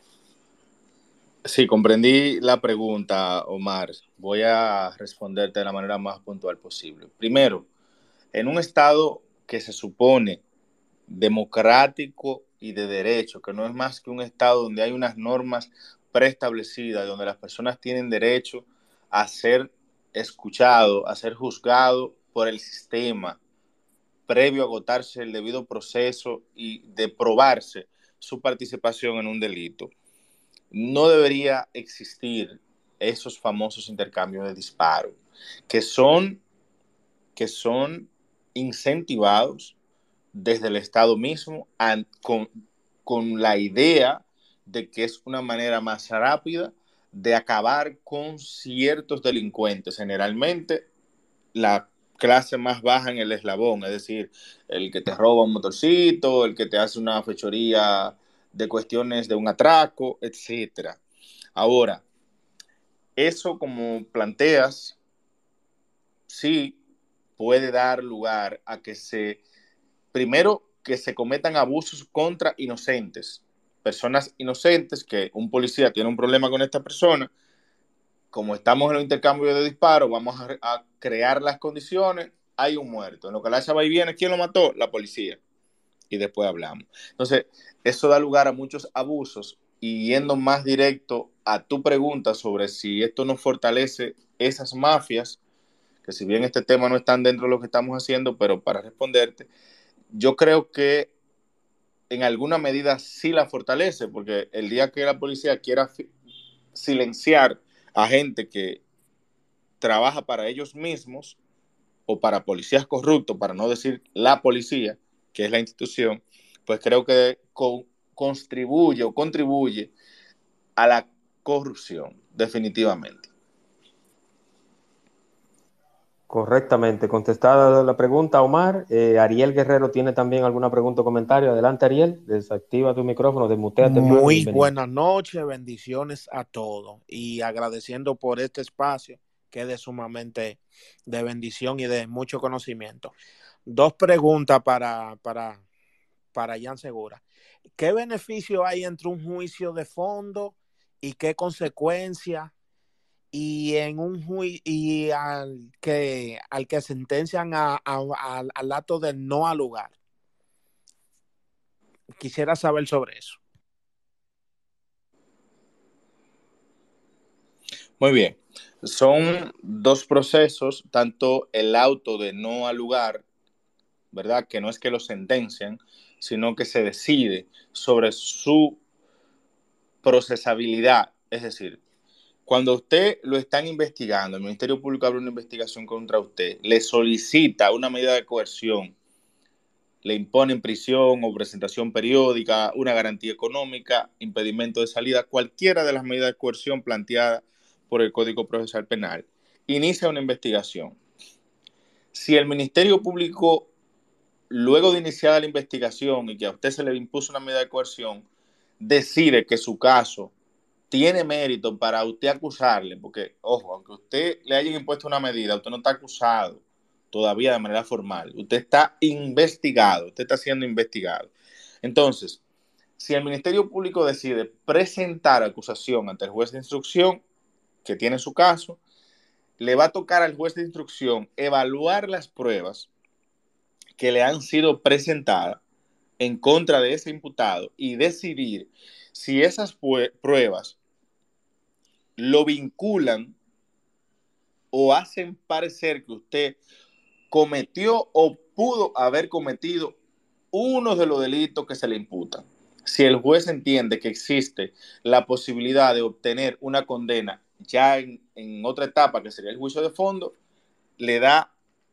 sí, comprendí la pregunta, Omar. Voy a responderte de la manera más puntual posible. Primero, en un estado que se supone democrático y de derecho, que no es más que un estado donde hay unas normas preestablecidas, donde las personas tienen derecho a ser escuchado, a ser juzgado por el sistema, previo a agotarse el debido proceso y de probarse su participación en un delito. No debería existir esos famosos intercambios de disparos, que son, que son incentivados desde el Estado mismo a, con, con la idea de que es una manera más rápida de acabar con ciertos delincuentes, generalmente la clase más baja en el eslabón, es decir, el que te roba un motorcito, el que te hace una fechoría de cuestiones de un atraco, etcétera. Ahora, eso como planteas, sí puede dar lugar a que se, primero, que se cometan abusos contra inocentes, personas inocentes, que un policía tiene un problema con esta persona, como estamos en el intercambio de disparos, vamos a, a crear las condiciones, hay un muerto. En lo que la va y viene, ¿quién lo mató? La policía. Y después hablamos. Entonces, eso da lugar a muchos abusos. Y yendo más directo a tu pregunta sobre si esto nos fortalece esas mafias, que si bien este tema no está dentro de lo que estamos haciendo, pero para responderte, yo creo que en alguna medida sí la fortalece, porque el día que la policía quiera silenciar a gente que trabaja para ellos mismos o para policías corruptos, para no decir la policía, que es la institución, pues creo que con, contribuye o contribuye a la corrupción, definitivamente. Correctamente. Contestada la pregunta, Omar. Eh, Ariel Guerrero tiene también alguna pregunta o comentario. Adelante, Ariel. Desactiva tu micrófono, desmuteate, hermano. Muy Bienvenido. buenas noches, bendiciones a todos y agradeciendo por este espacio que es de sumamente de bendición y de mucho conocimiento. Dos preguntas para, para, para Jan Segura. ¿Qué beneficio hay entre un juicio de fondo y qué consecuencias? Y en un juicio y al que al que sentencian a, a, a, al acto de no al lugar. Quisiera saber sobre eso. Muy bien. Son dos procesos, tanto el auto de no al lugar, ¿verdad? Que no es que lo sentencian, sino que se decide sobre su procesabilidad. Es decir, cuando usted lo están investigando, el Ministerio Público abre una investigación contra usted, le solicita una medida de coerción, le imponen prisión o presentación periódica, una garantía económica, impedimento de salida, cualquiera de las medidas de coerción planteadas por el Código Procesal Penal, inicia una investigación. Si el Ministerio Público, luego de iniciada la investigación y que a usted se le impuso una medida de coerción, decide que su caso tiene mérito para usted acusarle, porque, ojo, aunque usted le haya impuesto una medida, usted no está acusado todavía de manera formal, usted está investigado, usted está siendo investigado. Entonces, si el Ministerio Público decide presentar acusación ante el juez de instrucción que tiene su caso, le va a tocar al juez de instrucción evaluar las pruebas que le han sido presentadas en contra de ese imputado y decidir si esas pruebas lo vinculan o hacen parecer que usted cometió o pudo haber cometido uno de los delitos que se le imputan. Si el juez entiende que existe la posibilidad de obtener una condena ya en, en otra etapa, que sería el juicio de fondo, le da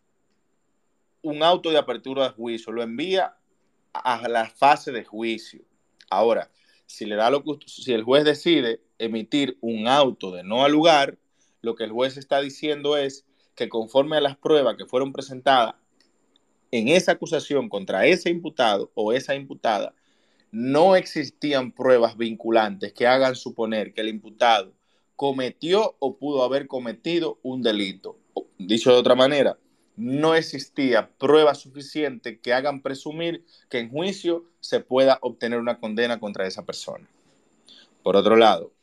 un auto de apertura de juicio, lo envía a la fase de juicio. Ahora, si le da lo que, si el juez decide emitir un auto de no al lugar, lo que el juez está diciendo es que conforme a las pruebas que fueron presentadas en esa acusación contra ese imputado o esa imputada, no existían pruebas vinculantes que hagan suponer que el imputado cometió o pudo haber cometido un delito. Dicho de otra manera, no existía prueba suficiente que hagan presumir que en juicio se pueda obtener una condena contra esa persona. Por otro lado,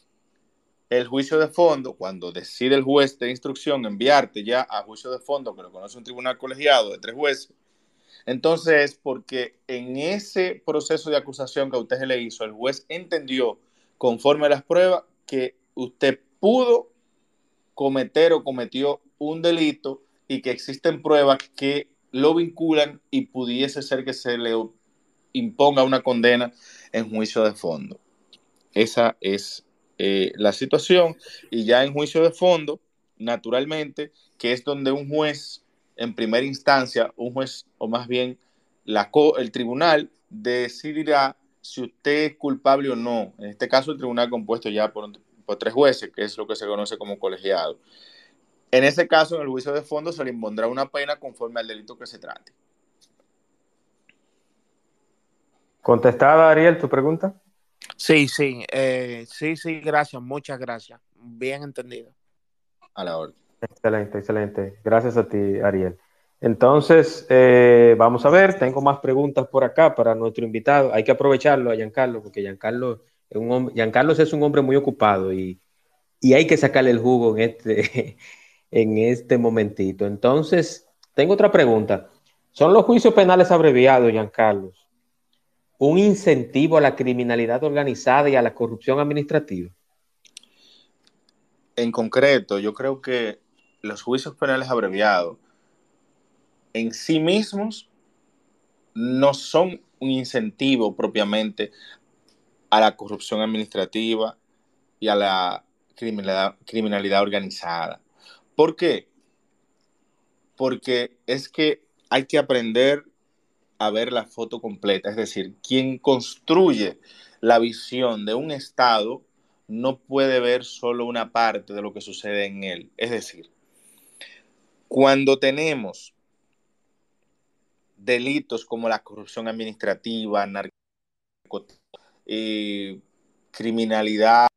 el juicio de fondo, cuando decide el juez de instrucción enviarte ya a juicio de fondo, que lo conoce un tribunal colegiado de tres jueces, entonces es porque en ese proceso de acusación que a usted se le hizo, el juez entendió, conforme a las pruebas, que usted pudo cometer o cometió un delito y que existen pruebas que lo vinculan y pudiese ser que se le imponga una condena en juicio de fondo. Esa es eh, la situación. Y ya en juicio de fondo, naturalmente, que es donde un juez, en primera instancia, un juez, o más bien la, el tribunal, decidirá si usted es culpable o no. En este caso, el tribunal compuesto ya por, por tres jueces, que es lo que se conoce como colegiado. En ese caso, en el juicio de fondo, se le impondrá una pena conforme al delito que se trate. ¿Contestada, Ariel, tu pregunta? Sí, sí, eh, sí, sí, gracias, muchas gracias. Bien entendido. A la orden. Excelente, excelente. Gracias a ti, Ariel. Entonces, eh, vamos a ver, tengo más preguntas por acá para nuestro invitado. Hay que aprovecharlo a Giancarlo, porque Giancarlo es un hombre, Giancarlo es un hombre muy ocupado y, y hay que sacarle el jugo en este, en este momentito. Entonces, tengo otra pregunta. ¿Son los juicios penales abreviados, Giancarlo, un incentivo a la criminalidad organizada y a la corrupción administrativa? En concreto, yo creo que los juicios penales abreviados en sí mismos no son un incentivo propiamente a la corrupción administrativa y a la criminalidad, criminalidad organizada. ¿Por qué? Porque es que hay que aprender a ver la foto completa. Es decir, quien construye la visión de un Estado no puede ver solo una parte de lo que sucede en él. Es decir, cuando tenemos delitos como la corrupción administrativa, narcotráfico, eh, criminalidad,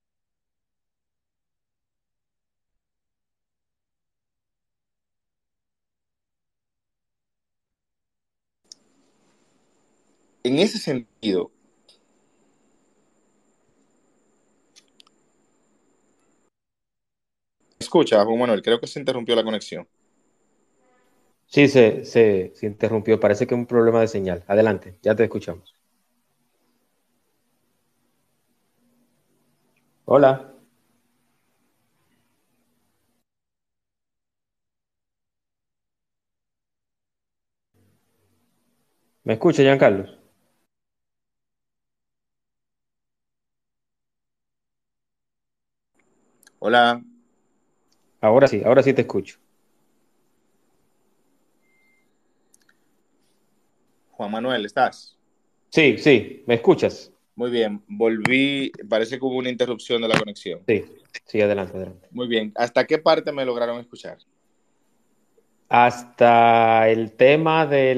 en ese sentido, escucha, Juan Manuel, creo que se interrumpió la conexión. Sí, se, se, se interrumpió. Parece que es un problema de señal. Adelante, ya te escuchamos. Hola. ¿Me escucha, Giancarlo? Hola. Ahora sí, ahora sí te escucho. Juan Manuel, ¿estás? Sí, sí, ¿me escuchas? Muy bien, volví, parece que hubo una interrupción de la conexión. Sí, sí, adelante, adelante. Muy bien, ¿hasta qué parte me lograron escuchar? Hasta el tema de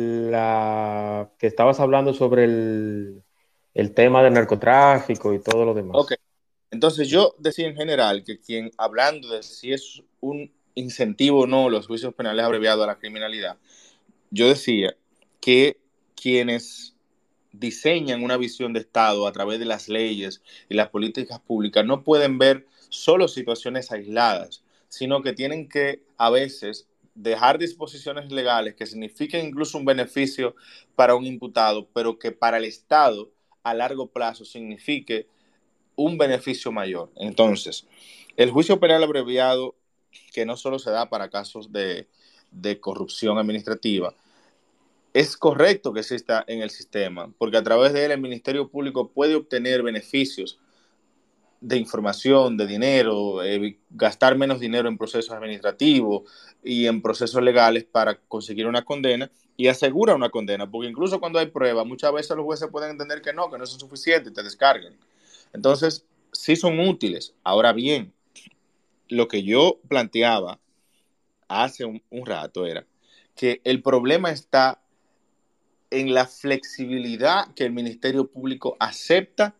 la que estabas hablando sobre el, el tema del narcotráfico y todo lo demás. Ok, entonces yo decía en general que quien, hablando de si es un incentivo o no los juicios penales abreviados a la criminalidad, yo decía que quienes diseñan una visión de Estado a través de las leyes y las políticas públicas no pueden ver solo situaciones aisladas, sino que tienen que a veces dejar disposiciones legales que signifiquen incluso un beneficio para un imputado, pero que para el Estado a largo plazo signifique un beneficio mayor. Entonces, el juicio penal abreviado, que no solo se da para casos de, de corrupción administrativa, es correcto que exista en el sistema, porque a través de él el Ministerio Público puede obtener beneficios de información, de dinero, eh, gastar menos dinero en procesos administrativos y en procesos legales para conseguir una condena y asegura una condena, porque incluso cuando hay pruebas, muchas veces los jueces pueden entender que no, que no son suficientes y te descargan. Entonces, sí son útiles. Ahora bien, lo que yo planteaba hace un, un rato era que el problema está en la flexibilidad que el Ministerio Público acepta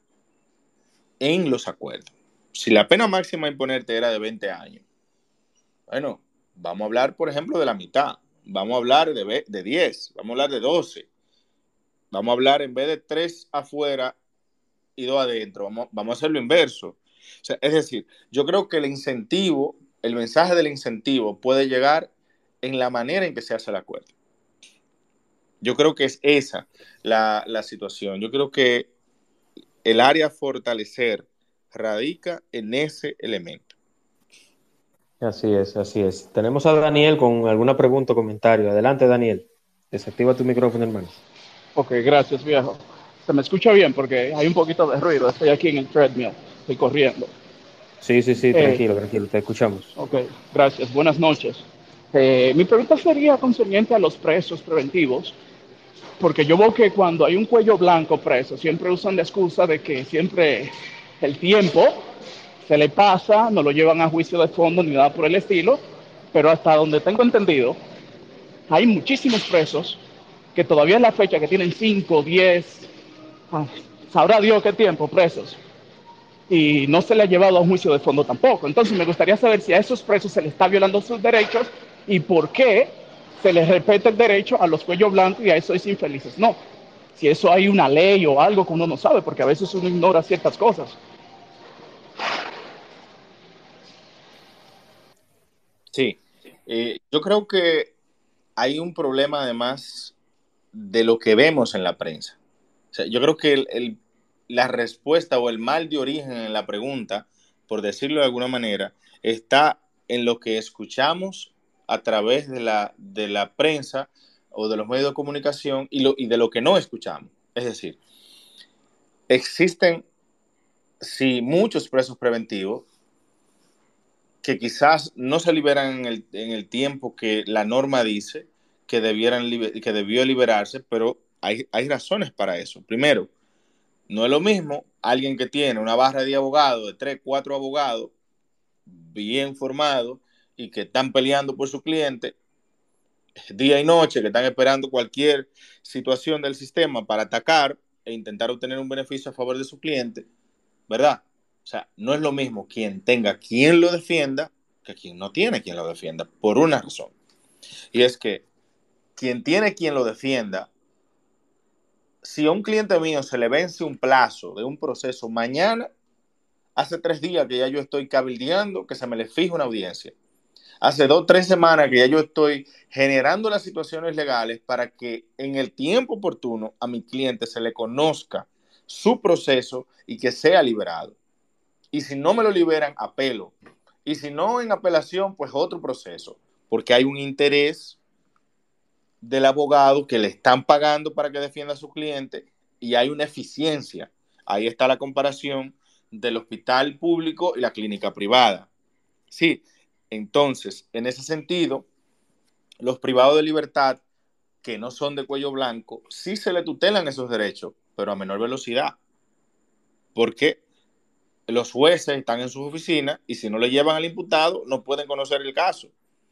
en los acuerdos. Si la pena máxima a imponerte era de veinte años, bueno, vamos a hablar, por ejemplo, de la mitad. Vamos a hablar de, de diez, vamos a hablar de doce. Vamos a hablar en vez de tres afuera y dos adentro. Vamos, vamos a hacer lo inverso. O sea, es decir, yo creo que el incentivo, el mensaje del incentivo puede llegar en la manera en que se hace el acuerdo. Yo creo que es esa la, la situación. Yo creo que el área a fortalecer radica en ese elemento. Así es, así es. Tenemos a Daniel con alguna pregunta o comentario. Adelante, Daniel. Desactiva tu micrófono, hermano. Ok, gracias, viejo. ¿Se me escucha bien? Porque hay un poquito de ruido. Estoy aquí en el treadmill. Estoy corriendo. Sí, sí, sí, Eh, tranquilo, tranquilo. Te escuchamos. Ok, gracias. Buenas noches. Eh, mi pregunta sería concerniente a los presos preventivos, porque yo veo que cuando hay un cuello blanco preso, siempre usan la excusa de que siempre el tiempo se le pasa, no lo llevan a juicio de fondo ni nada por el estilo, pero hasta donde tengo entendido, hay muchísimos presos que todavía es la fecha que tienen cinco, diez, ah, sabrá Dios qué tiempo presos, y no se le ha llevado a un juicio de fondo tampoco. Entonces me gustaría saber si a esos presos se les está violando sus derechos y por qué se les respeta el derecho a los cuellos blancos y a esos infelices no. Si eso hay una ley o algo que uno no sabe, porque a veces uno ignora ciertas cosas. Sí, eh, yo creo que hay un problema además de lo que vemos en la prensa. O sea, yo creo que el, el, la respuesta o el mal de origen en la pregunta, por decirlo de alguna manera, está en lo que escuchamos a través de la, de la prensa o de los medios de comunicación y, lo, y de lo que no escuchamos. Es decir, existen sí muchos presos preventivos que quizás no se liberan en el, en el tiempo que la norma dice que, debieran, que debió liberarse, pero hay, hay razones para eso. Primero, no es lo mismo alguien que tiene una barra de abogados, de tres, cuatro abogados, bien formados y que están peleando por su cliente día y noche, que están esperando cualquier situación del sistema para atacar e intentar obtener un beneficio a favor de su cliente, ¿verdad? O sea, no es lo mismo quien tenga quien lo defienda que quien no tiene quien lo defienda, por una razón. Y es que quien tiene quien lo defienda, si a un cliente mío se le vence un plazo de un proceso mañana, hace tres días que ya yo estoy cabildeando que se me le fije una audiencia. Hace dos, tres semanas que ya yo estoy generando las situaciones legales para que en el tiempo oportuno a mi cliente se le conozca su proceso y que sea liberado. Y si no me lo liberan, apelo. Y si no en apelación, pues otro proceso. Porque hay un interés del abogado que le están pagando para que defienda a su cliente y hay una eficiencia. Ahí está la comparación del hospital público y la clínica privada. Sí, entonces, en ese sentido, los privados de libertad que no son de cuello blanco, sí se le tutelan esos derechos, pero a menor velocidad. Porque los jueces están en sus oficinas y si no le llevan al imputado, no pueden conocer el caso.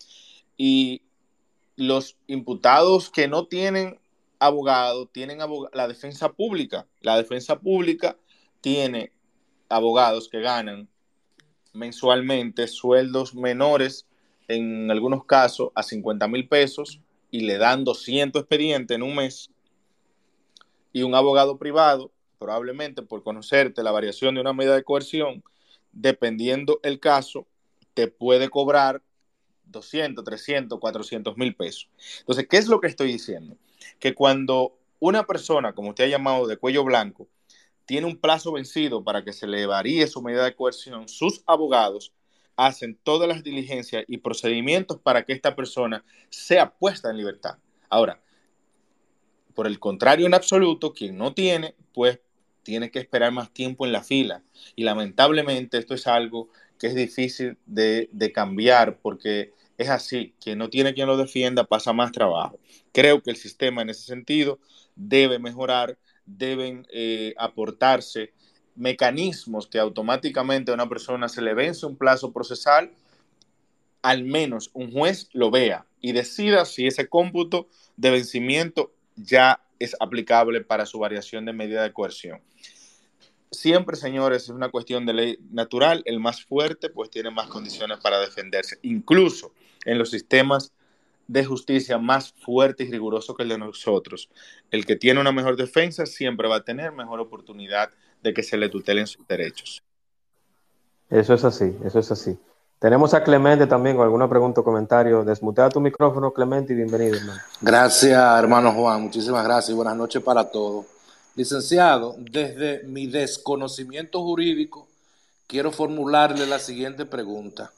Y los imputados que no tienen abogado, tienen abog- la defensa pública. La defensa pública tiene abogados que ganan mensualmente sueldos menores, en algunos casos a cincuenta mil pesos, y le dan doscientos expedientes en un mes. Y un abogado privado, probablemente por conocerte la variación de una medida de coerción, dependiendo el caso, te puede cobrar doscientos, trescientos, cuatrocientos mil pesos. Entonces, ¿qué es lo que estoy diciendo? Que cuando una persona, como usted ha llamado, de cuello blanco, tiene un plazo vencido para que se le varíe su medida de coerción, sus abogados hacen todas las diligencias y procedimientos para que esta persona sea puesta en libertad. Ahora, por el contrario, en absoluto, quien no tiene, pues tiene que esperar más tiempo en la fila. Y lamentablemente esto es algo que es difícil de, de cambiar porque es así. Quien no tiene quien lo defienda pasa más trabajo. Creo que el sistema en ese sentido debe mejorar, deben eh, aportarse mecanismos que automáticamente a una persona se le vence un plazo procesal, al menos un juez lo vea y decida si ese cómputo de vencimiento ya es aplicable para su variación de medida de coerción. Siempre, señores, es una cuestión de ley natural. El más fuerte, pues, tiene más condiciones para defenderse. Incluso en los sistemas de justicia más fuertes y rigurosos que el de nosotros, el que tiene una mejor defensa siempre va a tener mejor oportunidad de que se le tutelen sus derechos. Eso es así, eso es así. Tenemos a Clemente también con alguna pregunta o comentario. Desmutea tu micrófono, Clemente, y bienvenido, hermano. Gracias, hermano Juan. Muchísimas gracias y buenas noches para todos. Licenciado, desde mi desconocimiento jurídico, quiero formularle la siguiente pregunta.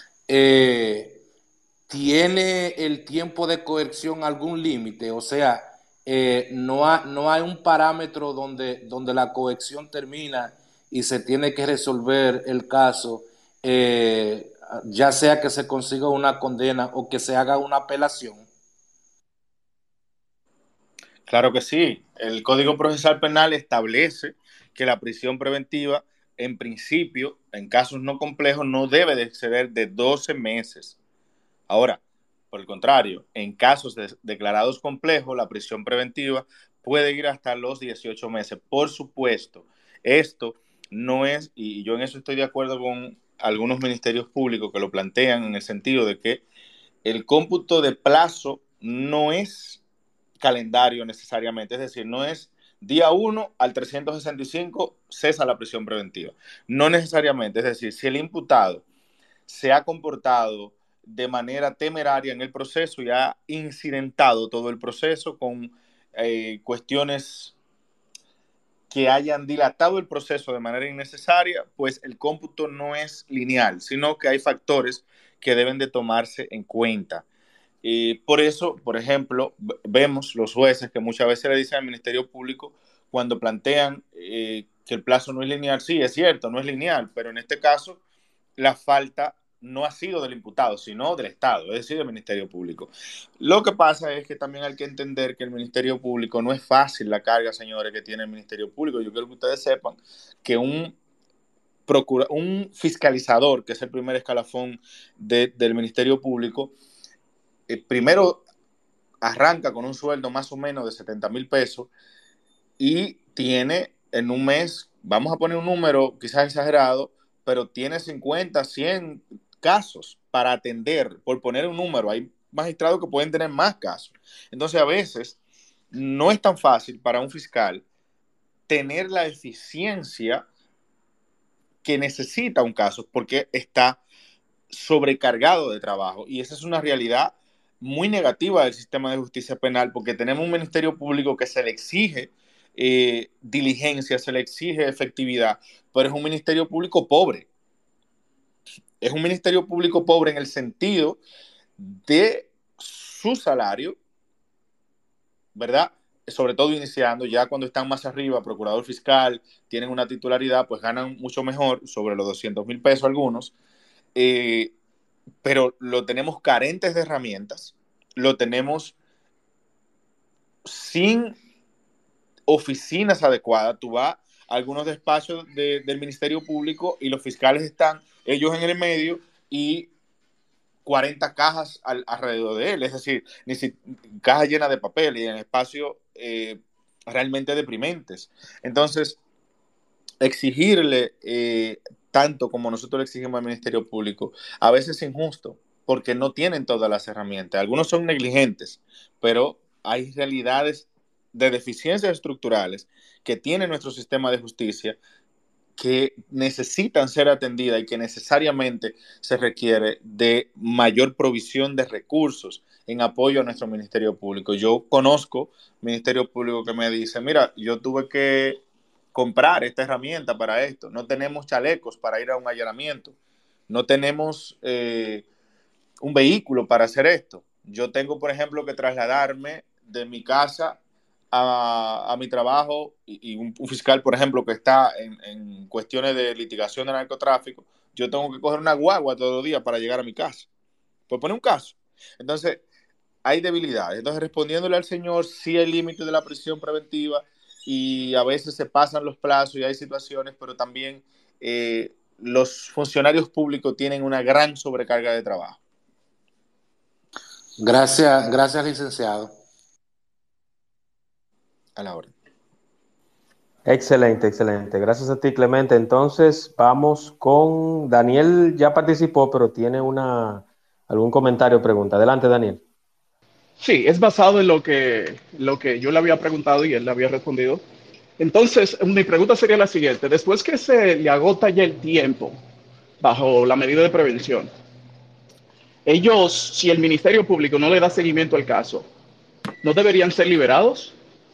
Eh, ¿Tiene el tiempo de coerción algún límite? O sea, eh, no, ha, no hay un parámetro donde, donde la coerción termina y se tiene que resolver el caso, eh, ya sea que se consiga una condena o que se haga una apelación. Claro que sí. El Código Procesal Penal establece que la prisión preventiva, en principio, en casos no complejos, no debe de exceder de doce meses. Ahora, por el contrario, en casos de, declarados complejos, la prisión preventiva puede ir hasta los dieciocho meses. Por supuesto, esto no es, y yo en eso estoy de acuerdo con algunos ministerios públicos que lo plantean en el sentido de que el cómputo de plazo no es calendario necesariamente, es decir, no es día uno al trescientos sesenta y cinco cesa la prisión preventiva. No necesariamente, es decir, si el imputado se ha comportado de manera temeraria en el proceso y ha incidentado todo el proceso con eh, cuestiones que hayan dilatado el proceso de manera innecesaria, pues el cómputo no es lineal, sino que hay factores que deben de tomarse en cuenta. Y por eso, por ejemplo, vemos los jueces que muchas veces le dicen al Ministerio Público cuando plantean eh, que el plazo no es lineal. Sí, es cierto, no es lineal, pero en este caso la falta no ha sido del imputado, sino del Estado, es decir, del Ministerio Público. Lo que pasa es que también hay que entender que el Ministerio Público no es fácil la carga, señores, que tiene el Ministerio Público. Yo quiero que ustedes sepan que un procura, un fiscalizador, que es el primer escalafón de, del Ministerio Público, eh, primero arranca con un sueldo más o menos de setenta mil pesos y tiene en un mes, vamos a poner un número quizás exagerado, pero tiene cincuenta, cien casos para atender, por poner un número. Hay magistrados que pueden tener más casos. Entonces, a veces no es tan fácil para un fiscal tener la eficiencia que necesita un caso porque está sobrecargado de trabajo. Y esa es una realidad muy negativa del sistema de justicia penal, porque tenemos un Ministerio Público que se le exige eh, diligencia, se le exige efectividad, pero es un Ministerio Público pobre. Es un Ministerio Público pobre en el sentido de su salario, ¿verdad? Sobre todo iniciando, ya cuando están más arriba, procurador fiscal, tienen una titularidad, pues ganan mucho mejor, sobre los doscientos mil pesos algunos, eh, pero lo tenemos carentes de herramientas, lo tenemos sin oficinas adecuadas. Tú vas a algunos despachos de, del Ministerio Público y los fiscales están ellos en el medio y cuarenta cajas al, alrededor de él, es decir, ni si, cajas llenas de papel y en espacios eh, realmente deprimentes. Entonces, exigirle eh, tanto como nosotros le exigimos al Ministerio Público, a veces es injusto, porque no tienen todas las herramientas. Algunos son negligentes, pero hay realidades de deficiencias estructurales que tiene nuestro sistema de justicia que necesitan ser atendidas y que necesariamente se requiere de mayor provisión de recursos en apoyo a nuestro Ministerio Público. Yo conozco Ministerio Público que me dice, mira, yo tuve que comprar esta herramienta para esto, no tenemos chalecos para ir a un allanamiento, no tenemos eh, un vehículo para hacer esto. Yo tengo, por ejemplo, que trasladarme de mi casa A, a mi trabajo y, y un, un fiscal, por ejemplo, que está en, en cuestiones de litigación de narcotráfico, yo tengo que coger una guagua todos los días para llegar a mi casa. Por poner un caso. Entonces, hay debilidades. Entonces, respondiéndole al señor, sí hay límites de la prisión preventiva y a veces se pasan los plazos y hay situaciones, pero también eh, los funcionarios públicos tienen una gran sobrecarga de trabajo. Gracias, gracias, licenciado. A la orden. Excelente, excelente. Gracias a ti, Clemente. Entonces, vamos con Daniel. Ya participó, pero tiene una algún comentario o pregunta. Adelante, Daniel. Sí, es basado en lo que, lo que yo le había preguntado y él le había respondido. Entonces, mi pregunta sería la siguiente. Después que se le agota ya el tiempo bajo la medida de prevención, ellos, si el Ministerio Público no le da seguimiento al caso, ¿no deberían ser liberados?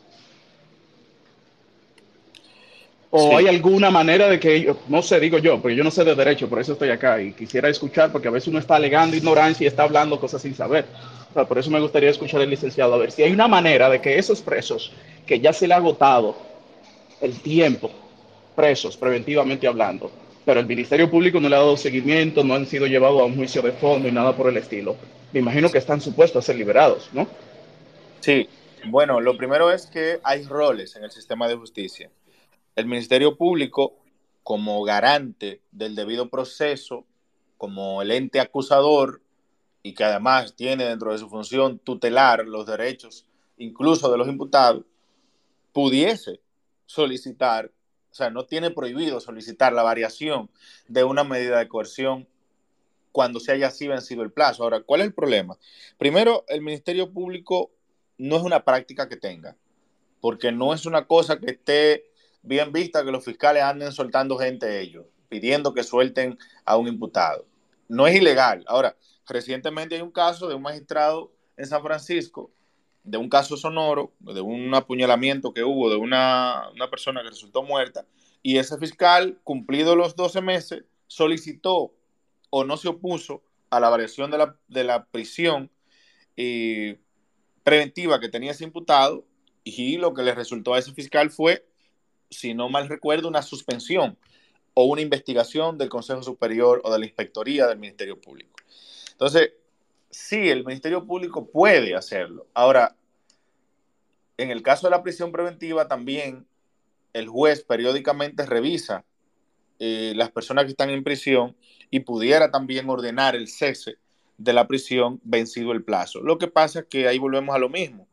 ¿O sí hay alguna manera de que ellos, no sé, digo yo, porque yo no sé de derecho, por eso estoy acá y quisiera escuchar, porque a veces uno está alegando ignorancia y está hablando cosas sin saber? O sea, por eso me gustaría escuchar al licenciado, a ver si hay una manera de que esos presos, que ya se le ha agotado el tiempo, presos, preventivamente hablando, pero el Ministerio Público no le ha dado seguimiento, no han sido llevados a un juicio de fondo y nada por el estilo. Me imagino que están supuestos a ser liberados, ¿no? Sí, bueno, lo primero es que hay roles en el sistema de justicia. El Ministerio Público, como garante del debido proceso, como el ente acusador, y que además tiene dentro de su función tutelar los derechos incluso de los imputados, pudiese solicitar, o sea, no tiene prohibido solicitar la variación de una medida de coerción cuando se haya así vencido el plazo. Ahora, ¿cuál es el problema? Primero, el Ministerio Público no es una práctica que tenga, porque no es una cosa que esté bien vista que los fiscales anden soltando gente ellos, pidiendo que suelten a un imputado. No es ilegal. Ahora, recientemente hay un caso de un magistrado en San Francisco, de un caso sonoro, de un apuñalamiento que hubo de una, una persona que resultó muerta, y ese fiscal, cumplidos los doce meses, solicitó o no se opuso a la variación de la, de la prisión eh, preventiva que tenía ese imputado, y lo que le resultó a ese fiscal fue, si no mal recuerdo, una suspensión o una investigación del Consejo Superior o de la Inspectoría del Ministerio Público. Entonces, sí, el Ministerio Público puede hacerlo. Ahora, en el caso de la prisión preventiva también el juez periódicamente revisa eh, las personas que están en prisión y pudiera también ordenar el cese de la prisión vencido el plazo. Lo que pasa es que ahí volvemos a lo mismo.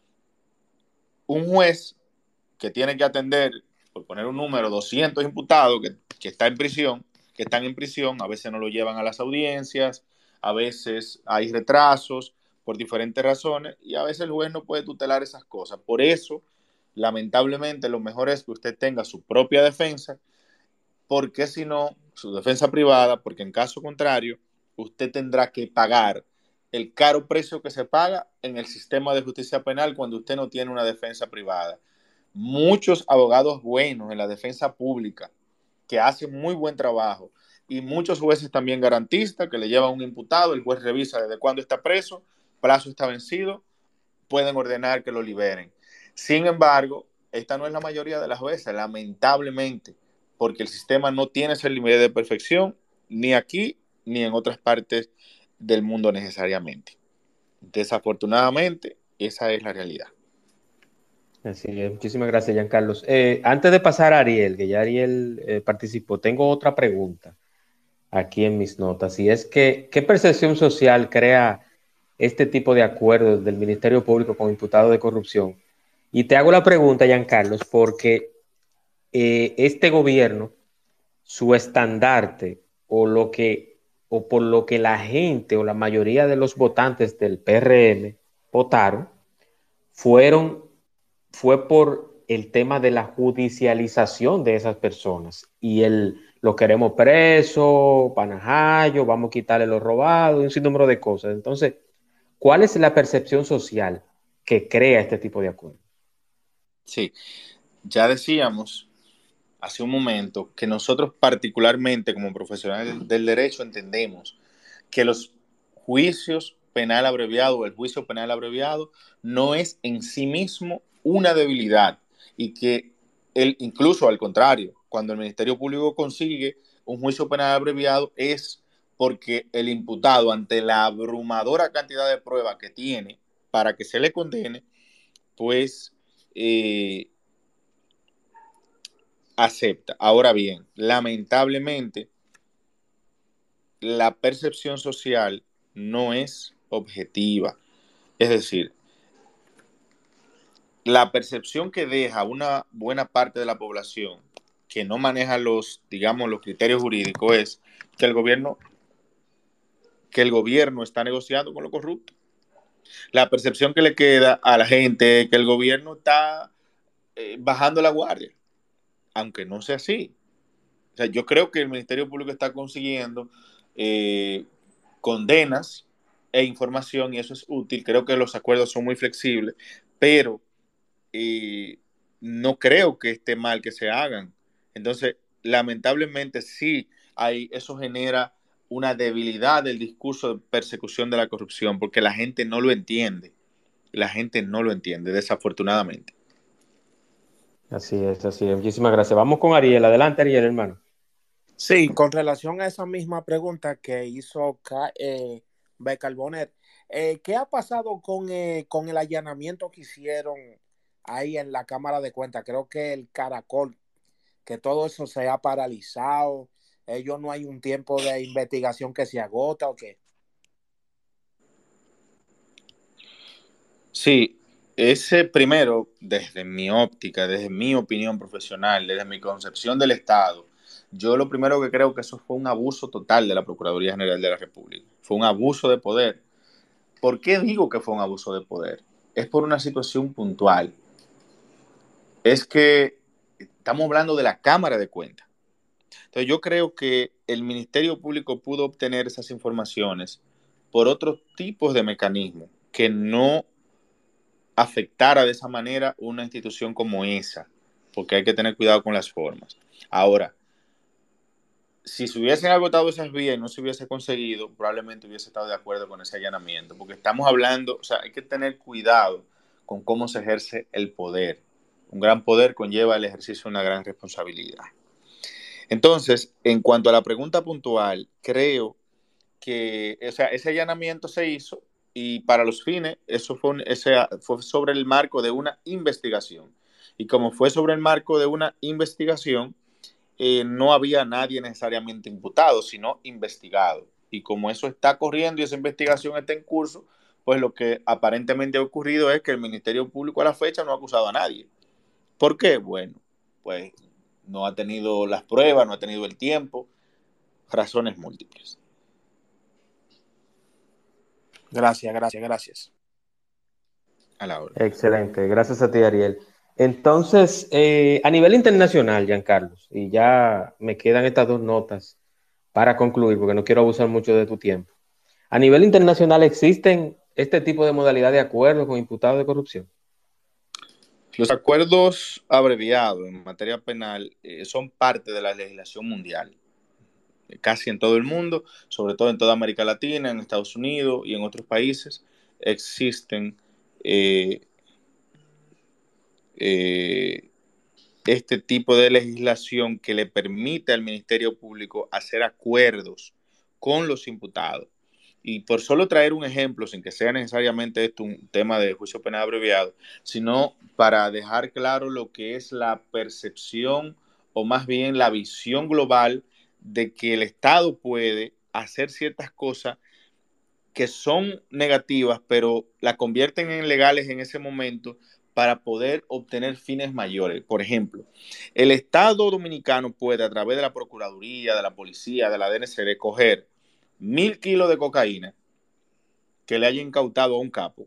Un juez que tiene que atender, por poner un número, doscientos imputados que, que, está en prisión, que están en prisión, a veces no lo llevan a las audiencias, a veces hay retrasos por diferentes razones y a veces el juez no puede tutelar esas cosas. Por eso, lamentablemente, lo mejor es que usted tenga su propia defensa, porque si no, su defensa privada, porque en caso contrario, usted tendrá que pagar el caro precio que se paga en el sistema de justicia penal cuando usted no tiene una defensa privada. Muchos abogados buenos en la defensa pública que hacen muy buen trabajo y muchos jueces también garantistas que le llevan un imputado, el juez revisa desde cuándo está preso, plazo está vencido, pueden ordenar que lo liberen. Sin embargo, esta no es la mayoría de las veces, lamentablemente, porque el sistema no tiene ese límite de perfección ni aquí ni en otras partes del mundo necesariamente. Desafortunadamente, esa es la realidad. Así es. Muchísimas gracias, Giancarlos. Eh, antes de pasar a Ariel, que ya Ariel eh, participó, tengo otra pregunta aquí en mis notas, y es que, ¿qué percepción social crea este tipo de acuerdos del Ministerio Público con imputados de corrupción? Y te hago la pregunta, Giancarlos, porque eh, este gobierno, su estandarte, o lo que, o por lo que la gente o la mayoría de los votantes del P R M votaron, fueron fue por el tema de la judicialización de esas personas y el lo queremos preso, panajayo, vamos a quitarle lo robado, un sinnúmero de cosas. Entonces, ¿cuál es la percepción social que crea este tipo de acuerdos? Sí, ya decíamos hace un momento que nosotros particularmente como profesionales del derecho entendemos que los juicios penal abreviado o el juicio penal abreviado no es en sí mismo una debilidad y que él, incluso al contrario, cuando el Ministerio Público consigue un juicio penal abreviado es porque el imputado, ante la abrumadora cantidad de pruebas que tiene para que se le condene, pues eh, acepta. Ahora bien, lamentablemente, la percepción social no es objetiva. Es decir, la percepción que deja una buena parte de la población que no maneja los, digamos, los criterios jurídicos es que el gobierno, que el gobierno está negociando con los corruptos. La percepción que le queda a la gente es que el gobierno está eh, bajando la guardia, aunque no sea así. O sea, yo creo que el Ministerio Público está consiguiendo eh, condenas e información y eso es útil. Creo que los acuerdos son muy flexibles, pero eh, no creo que esté mal que se hagan. Entonces, lamentablemente sí, hay, eso genera una debilidad del discurso de persecución de la corrupción porque la gente no lo entiende. La gente no lo entiende, desafortunadamente. Así es, así es. Muchísimas gracias. Vamos con Ariel. Adelante, Ariel, hermano. Sí, con relación a esa misma pregunta que hizo eh, Becalboner, eh, ¿qué ha pasado con, eh, con el allanamiento que hicieron ahí en la Cámara de Cuentas? Creo que el Caracol, que todo eso se ha paralizado. Ellos no hay un tiempo de investigación que se agota o qué. Sí, ese primero, desde mi óptica, desde mi opinión profesional, desde mi concepción del Estado, yo lo primero que creo que eso fue un abuso total de la Procuraduría General de la República. Fue un abuso de poder. ¿Por qué digo que fue un abuso de poder? Es por una situación puntual. Es que estamos hablando de la Cámara de Cuentas. Entonces yo creo que el Ministerio Público pudo obtener esas informaciones por otros tipos de mecanismos que no afectara de esa manera una institución como esa, porque hay que tener cuidado con las formas. Ahora, si se hubiesen agotado esas vías y no se hubiese conseguido, probablemente hubiese estado de acuerdo con ese allanamiento, porque estamos hablando, o sea, hay que tener cuidado con cómo se ejerce el poder. Un gran poder conlleva el ejercicio de una gran responsabilidad. Entonces, en cuanto a la pregunta puntual, creo que, o sea, ese allanamiento se hizo y para los fines, eso fue, un, ese, fue sobre el marco de una investigación. Y como fue sobre el marco de una investigación, eh, no había nadie necesariamente imputado, sino investigado. Y como eso está corriendo y esa investigación está en curso, pues lo que aparentemente ha ocurrido es que el Ministerio Público a la fecha no ha acusado a nadie. ¿Por qué? Bueno, pues no ha tenido las pruebas, no ha tenido el tiempo, razones múltiples. Gracias, gracias, gracias. A la hora. Excelente, gracias a ti, Ariel. Entonces, eh, a nivel internacional, Giancarlos, y ya me quedan estas dos notas para concluir, porque no quiero abusar mucho de tu tiempo. A nivel internacional, ¿existen este tipo de modalidad de acuerdos con imputados de corrupción? Los acuerdos abreviados en materia penal eh, son parte de la legislación mundial, casi en todo el mundo, sobre todo en toda América Latina, en Estados Unidos y en otros países, existen eh, eh, este tipo de legislación que le permite al Ministerio Público hacer acuerdos con los imputados. Y por solo traer un ejemplo, sin que sea necesariamente esto un tema de juicio penal abreviado, sino para dejar claro lo que es la percepción o más bien la visión global de que el Estado puede hacer ciertas cosas que son negativas, pero la convierten en legales en ese momento para poder obtener fines mayores. Por ejemplo, el Estado dominicano puede, a través de la Procuraduría, de la Policía, de la D N C D, coger mil kilos de cocaína que le haya incautado a un capo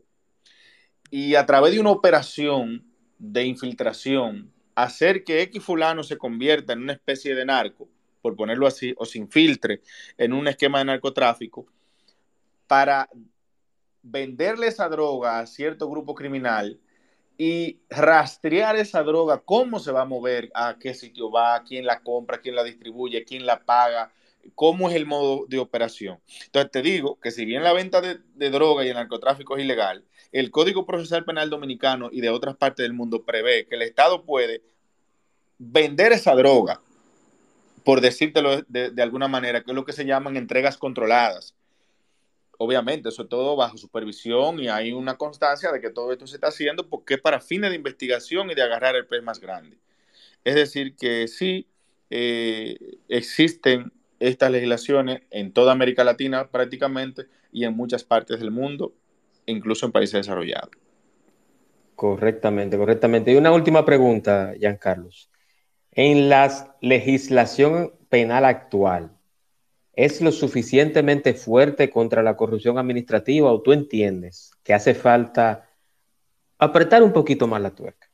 y a través de una operación de infiltración hacer que X fulano se convierta en una especie de narco, por ponerlo así, o se infiltre en un esquema de narcotráfico para venderle esa droga a cierto grupo criminal y rastrear esa droga, cómo se va a mover, a qué sitio va, quién la compra, quién la distribuye, quién la paga, cómo es el modo de operación. Entonces te digo que si bien la venta de, de droga y el narcotráfico es ilegal, el Código Procesal Penal Dominicano y de otras partes del mundo prevé que el Estado puede vender esa droga, por decírtelo de, de alguna manera, que es lo que se llaman entregas controladas. Obviamente, eso es todo bajo supervisión y hay una constancia de que todo esto se está haciendo porque es para fines de investigación y de agarrar el pez más grande. Es decir, que sí eh, existen estas legislaciones en toda América Latina prácticamente y en muchas partes del mundo, incluso en países desarrollados. Correctamente, correctamente. Y una última pregunta, Giancarlos. En la legislación penal actual, ¿es lo suficientemente fuerte contra la corrupción administrativa o tú entiendes que hace falta apretar un poquito más la tuerca?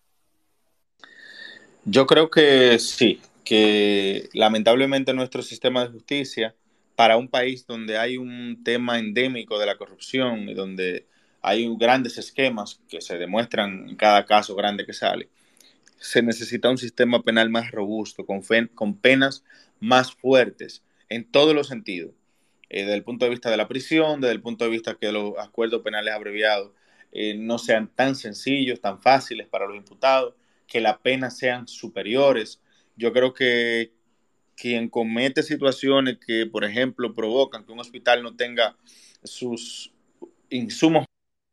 Yo creo que sí, que lamentablemente nuestro sistema de justicia, para un país donde hay un tema endémico de la corrupción y donde hay grandes esquemas que se demuestran en cada caso grande que sale, se necesita un sistema penal más robusto, con, fe, con penas más fuertes en todos los sentidos, eh, desde el punto de vista de la prisión, desde el punto de vista que los acuerdos penales abreviados eh, no sean tan sencillos, tan fáciles para los imputados, que las penas sean superiores. Yo creo que quien comete situaciones que, por ejemplo, provocan que un hospital no tenga sus insumos.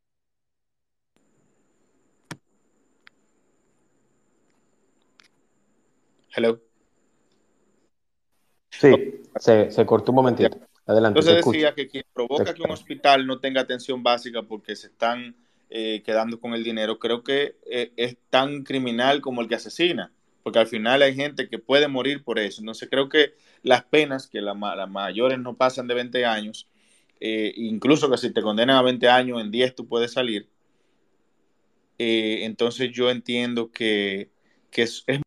Hello. Sí, se, se cortó un momentito. Adelante. Entonces te decía escucho. que quien provoca que un hospital no tenga atención básica porque se están eh, quedando con el dinero, creo que eh, es tan criminal como el que asesina, porque al final hay gente que puede morir por eso. Entonces creo que las penas, que la, las mayores no pasan de veinte años, eh, incluso que si te condenan a veinte años, en diez tú puedes salir. Eh, entonces yo entiendo que, que es, es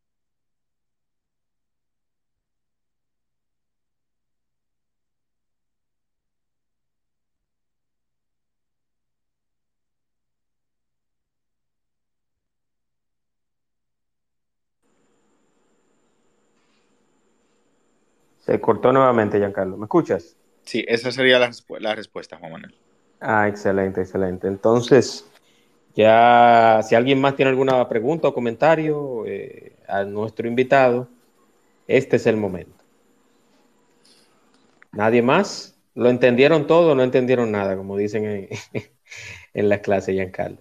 Se cortó nuevamente, Giancarlo. ¿Me escuchas? Sí, esa sería la, la respuesta, Juan Manuel. Ah, excelente, excelente. Entonces, ya si alguien más tiene alguna pregunta o comentario eh, a nuestro invitado, este es el momento. ¿Nadie más? ¿Lo entendieron todo o no entendieron nada, como dicen en, en la clase, Giancarlo?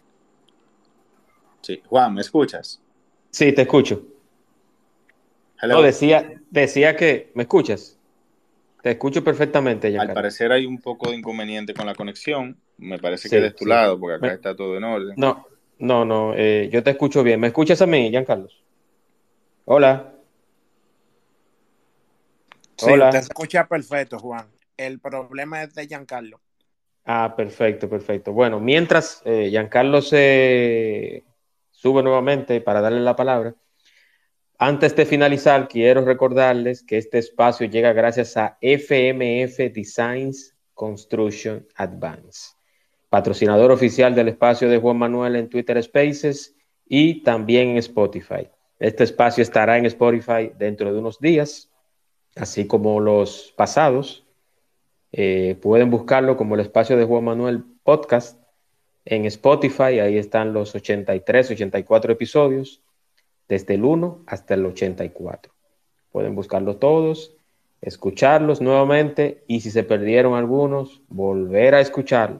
Sí, Juan, ¿me escuchas? Sí, te escucho. Hello. No, decía, decía que, ¿me escuchas? Te escucho perfectamente, Giancarlo. Al parecer hay un poco de inconveniente con la conexión. Me parece que Sí, de tu sí. lado, porque acá Me, está todo en orden. no, no, no, eh, yo te escucho bien. ¿Me escuchas a mí, Giancarlo? Hola. Sí, usted se Hola. escucha perfecto, Juan. El problema es de Giancarlo. Ah, perfecto, perfecto. Bueno, mientras eh, Giancarlo se sube nuevamente para darle la palabra, antes de finalizar, quiero recordarles que este espacio llega gracias a F M F Designs Construction Advance, patrocinador oficial del espacio de Juan Manuel en Twitter Spaces y también en Spotify. Este espacio estará en Spotify dentro de unos días, así como los pasados. Eh, pueden buscarlo como el espacio de Juan Manuel Podcast en Spotify. Ahí están los ochenta y tres, ochenta y cuatro episodios, desde el uno hasta el ochenta y cuatro. Pueden buscarlos todos, escucharlos nuevamente y si se perdieron algunos, volver a escucharlo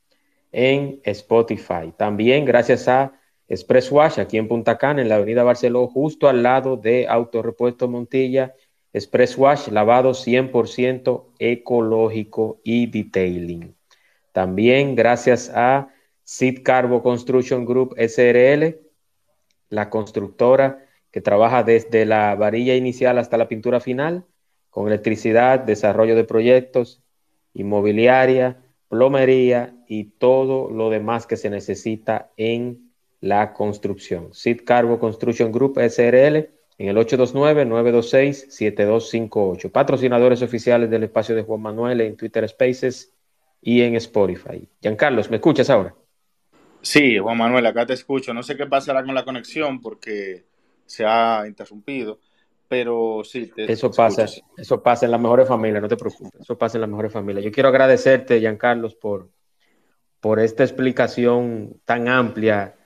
en Spotify. También gracias a Express Wash aquí en Punta Cana, en la avenida Barceló, justo al lado de Autorepuesto Montilla. Express Wash, lavado cien por ciento ecológico y detailing. También gracias a Sid Carbo Construction Group S R L, la constructora que trabaja desde la varilla inicial hasta la pintura final, con electricidad, desarrollo de proyectos, inmobiliaria, plomería y todo lo demás que se necesita en la construcción. Sid Carbo Construction Group S R L en el ocho dos nueve, nueve dos seis, siete dos cinco ocho. Patrocinadores oficiales del espacio de Juan Manuel en Twitter Spaces y en Spotify. Giancarlos, ¿me escuchas ahora? Sí, Juan Manuel, acá te escucho. No sé qué pasará con la conexión porque se ha interrumpido, pero sí, te, te Eso escucho. pasa, Sí. eso pasa en las mejores familias, no te preocupes. Eso pasa en las mejores familias. Yo quiero agradecerte, Giancarlos, por, por esta explicación tan amplia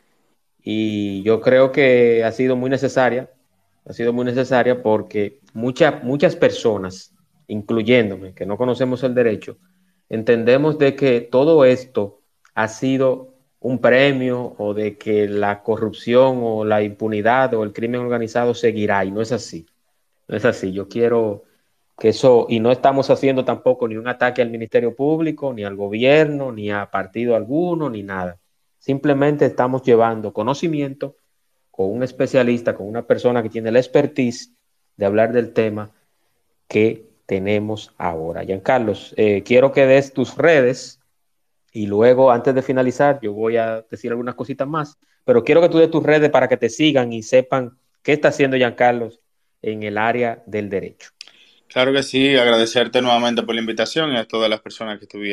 y yo creo que ha sido muy necesaria, ha sido muy necesaria porque muchas, muchas personas, incluyéndome, que no conocemos el derecho, entendemos de que todo esto ha sido un premio o de que la corrupción o la impunidad o el crimen organizado seguirá y no es así. No es así. Yo quiero que eso, y no estamos haciendo tampoco ni un ataque al Ministerio Público, ni al gobierno, ni a partido alguno, ni nada. Simplemente estamos llevando conocimiento con un especialista, con una persona que tiene la expertise de hablar del tema que tenemos ahora. Giancarlos, eh, quiero que des tus redes y luego, antes de finalizar, yo voy a decir algunas cositas más, pero quiero que tú des tus redes para que te sigan y sepan qué está haciendo Giancarlos en el área del derecho. Claro que sí, agradecerte nuevamente por la invitación y a todas las personas que estuvieron.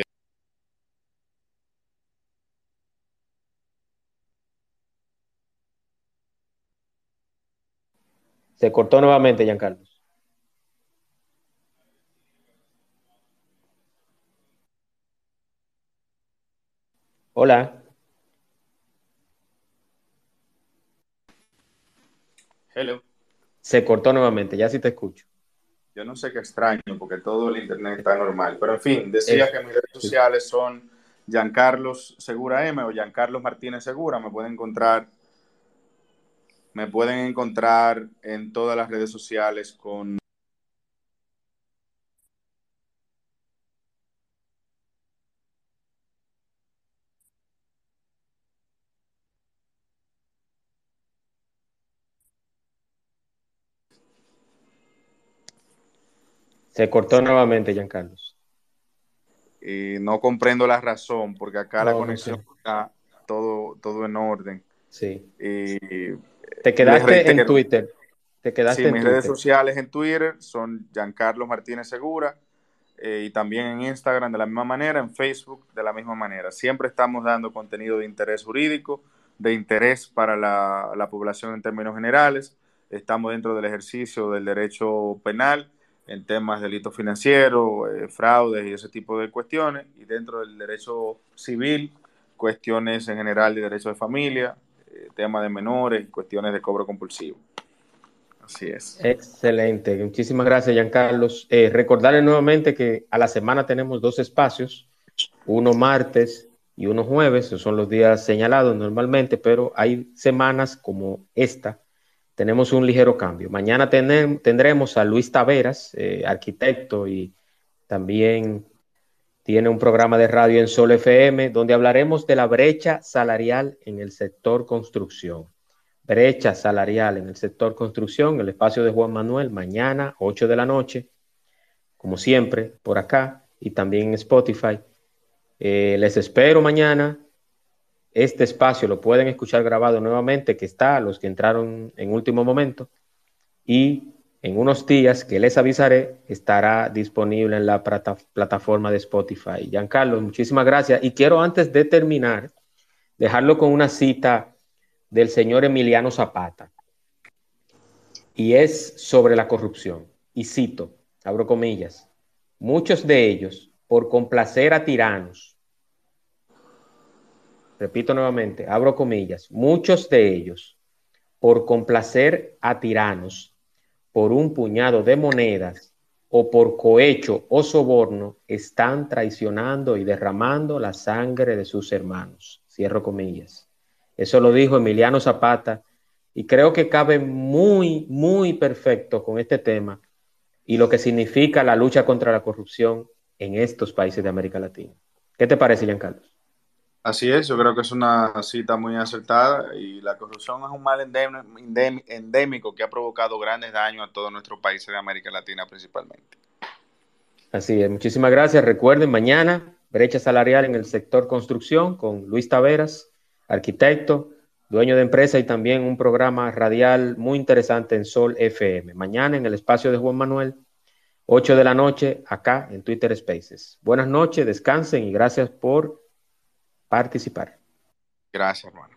Se cortó nuevamente, Giancarlos. Hola. Hello. Se cortó nuevamente, ya sí te escucho. Yo no sé qué extraño porque todo el internet está normal, pero en fin, decía Es, que mis redes sí. sociales son Giancarlos Segura M o Giancarlos Martínez Segura. Me pueden encontrar, me pueden encontrar en todas las redes sociales con Se cortó nuevamente, Giancarlos. Y no comprendo la razón, porque acá No, la no conexión sé. está todo, todo en orden. Sí. Y Te les quedaste en reitero, Twitter. Te quedaste sí, en mis redes Twitter. sociales en Twitter son Giancarlo Martínez Segura, eh, y también en Instagram de la misma manera, en Facebook de la misma manera. Siempre estamos dando contenido de interés jurídico, de interés para la, la población en términos generales. Estamos dentro del ejercicio del derecho penal en temas de delitos financieros, eh, fraudes y ese tipo de cuestiones, y dentro del derecho civil, cuestiones en general de derecho de familia, eh, temas de menores y cuestiones de cobro compulsivo. Así es. Excelente. Muchísimas gracias, Giancarlos. Eh, recordarles nuevamente que a la semana tenemos dos espacios, uno martes y uno jueves. Esos son los días señalados normalmente, pero hay semanas como esta. Tenemos un ligero cambio. Mañana tenem- tendremos a Luis Taveras, eh, arquitecto, y también tiene un programa de radio en Sol F M, donde hablaremos de la brecha salarial en el sector construcción. Brecha salarial en el sector construcción, el espacio de Juan Manuel, mañana, ocho de la noche, como siempre, por acá, y también en Spotify. Eh, les espero mañana. Este espacio lo pueden escuchar grabado nuevamente, que está, los que entraron en último momento, y en unos días que les avisaré, estará disponible en la plata- plataforma de Spotify. Giancarlo, muchísimas gracias. Y quiero, antes de terminar, dejarlo con una cita del señor Emiliano Zapata, y es sobre la corrupción. Y cito, abro comillas: muchos de ellos, por complacer a tiranos, repito nuevamente, abro comillas, muchos de ellos, por complacer a tiranos, por un puñado de monedas o por cohecho o soborno, están traicionando y derramando la sangre de sus hermanos. Cierro comillas. Eso lo dijo Emiliano Zapata, y creo que cabe muy, muy perfecto con este tema y lo que significa la lucha contra la corrupción en estos países de América Latina. ¿Qué te parece, Giancarlo? Así es, yo creo que es una cita muy acertada, y la corrupción es un mal endem- endem- endémico que ha provocado grandes daños a todos nuestros países de América Latina principalmente. Así es, muchísimas gracias. Recuerden, mañana, brecha salarial en el sector construcción con Luis Taveras, arquitecto, dueño de empresa, y también un programa radial muy interesante en Sol F M. Mañana en el espacio de Juan Manuel, ocho de la noche, acá en Twitter Spaces. Buenas noches, descansen y gracias por participar. Gracias, hermano.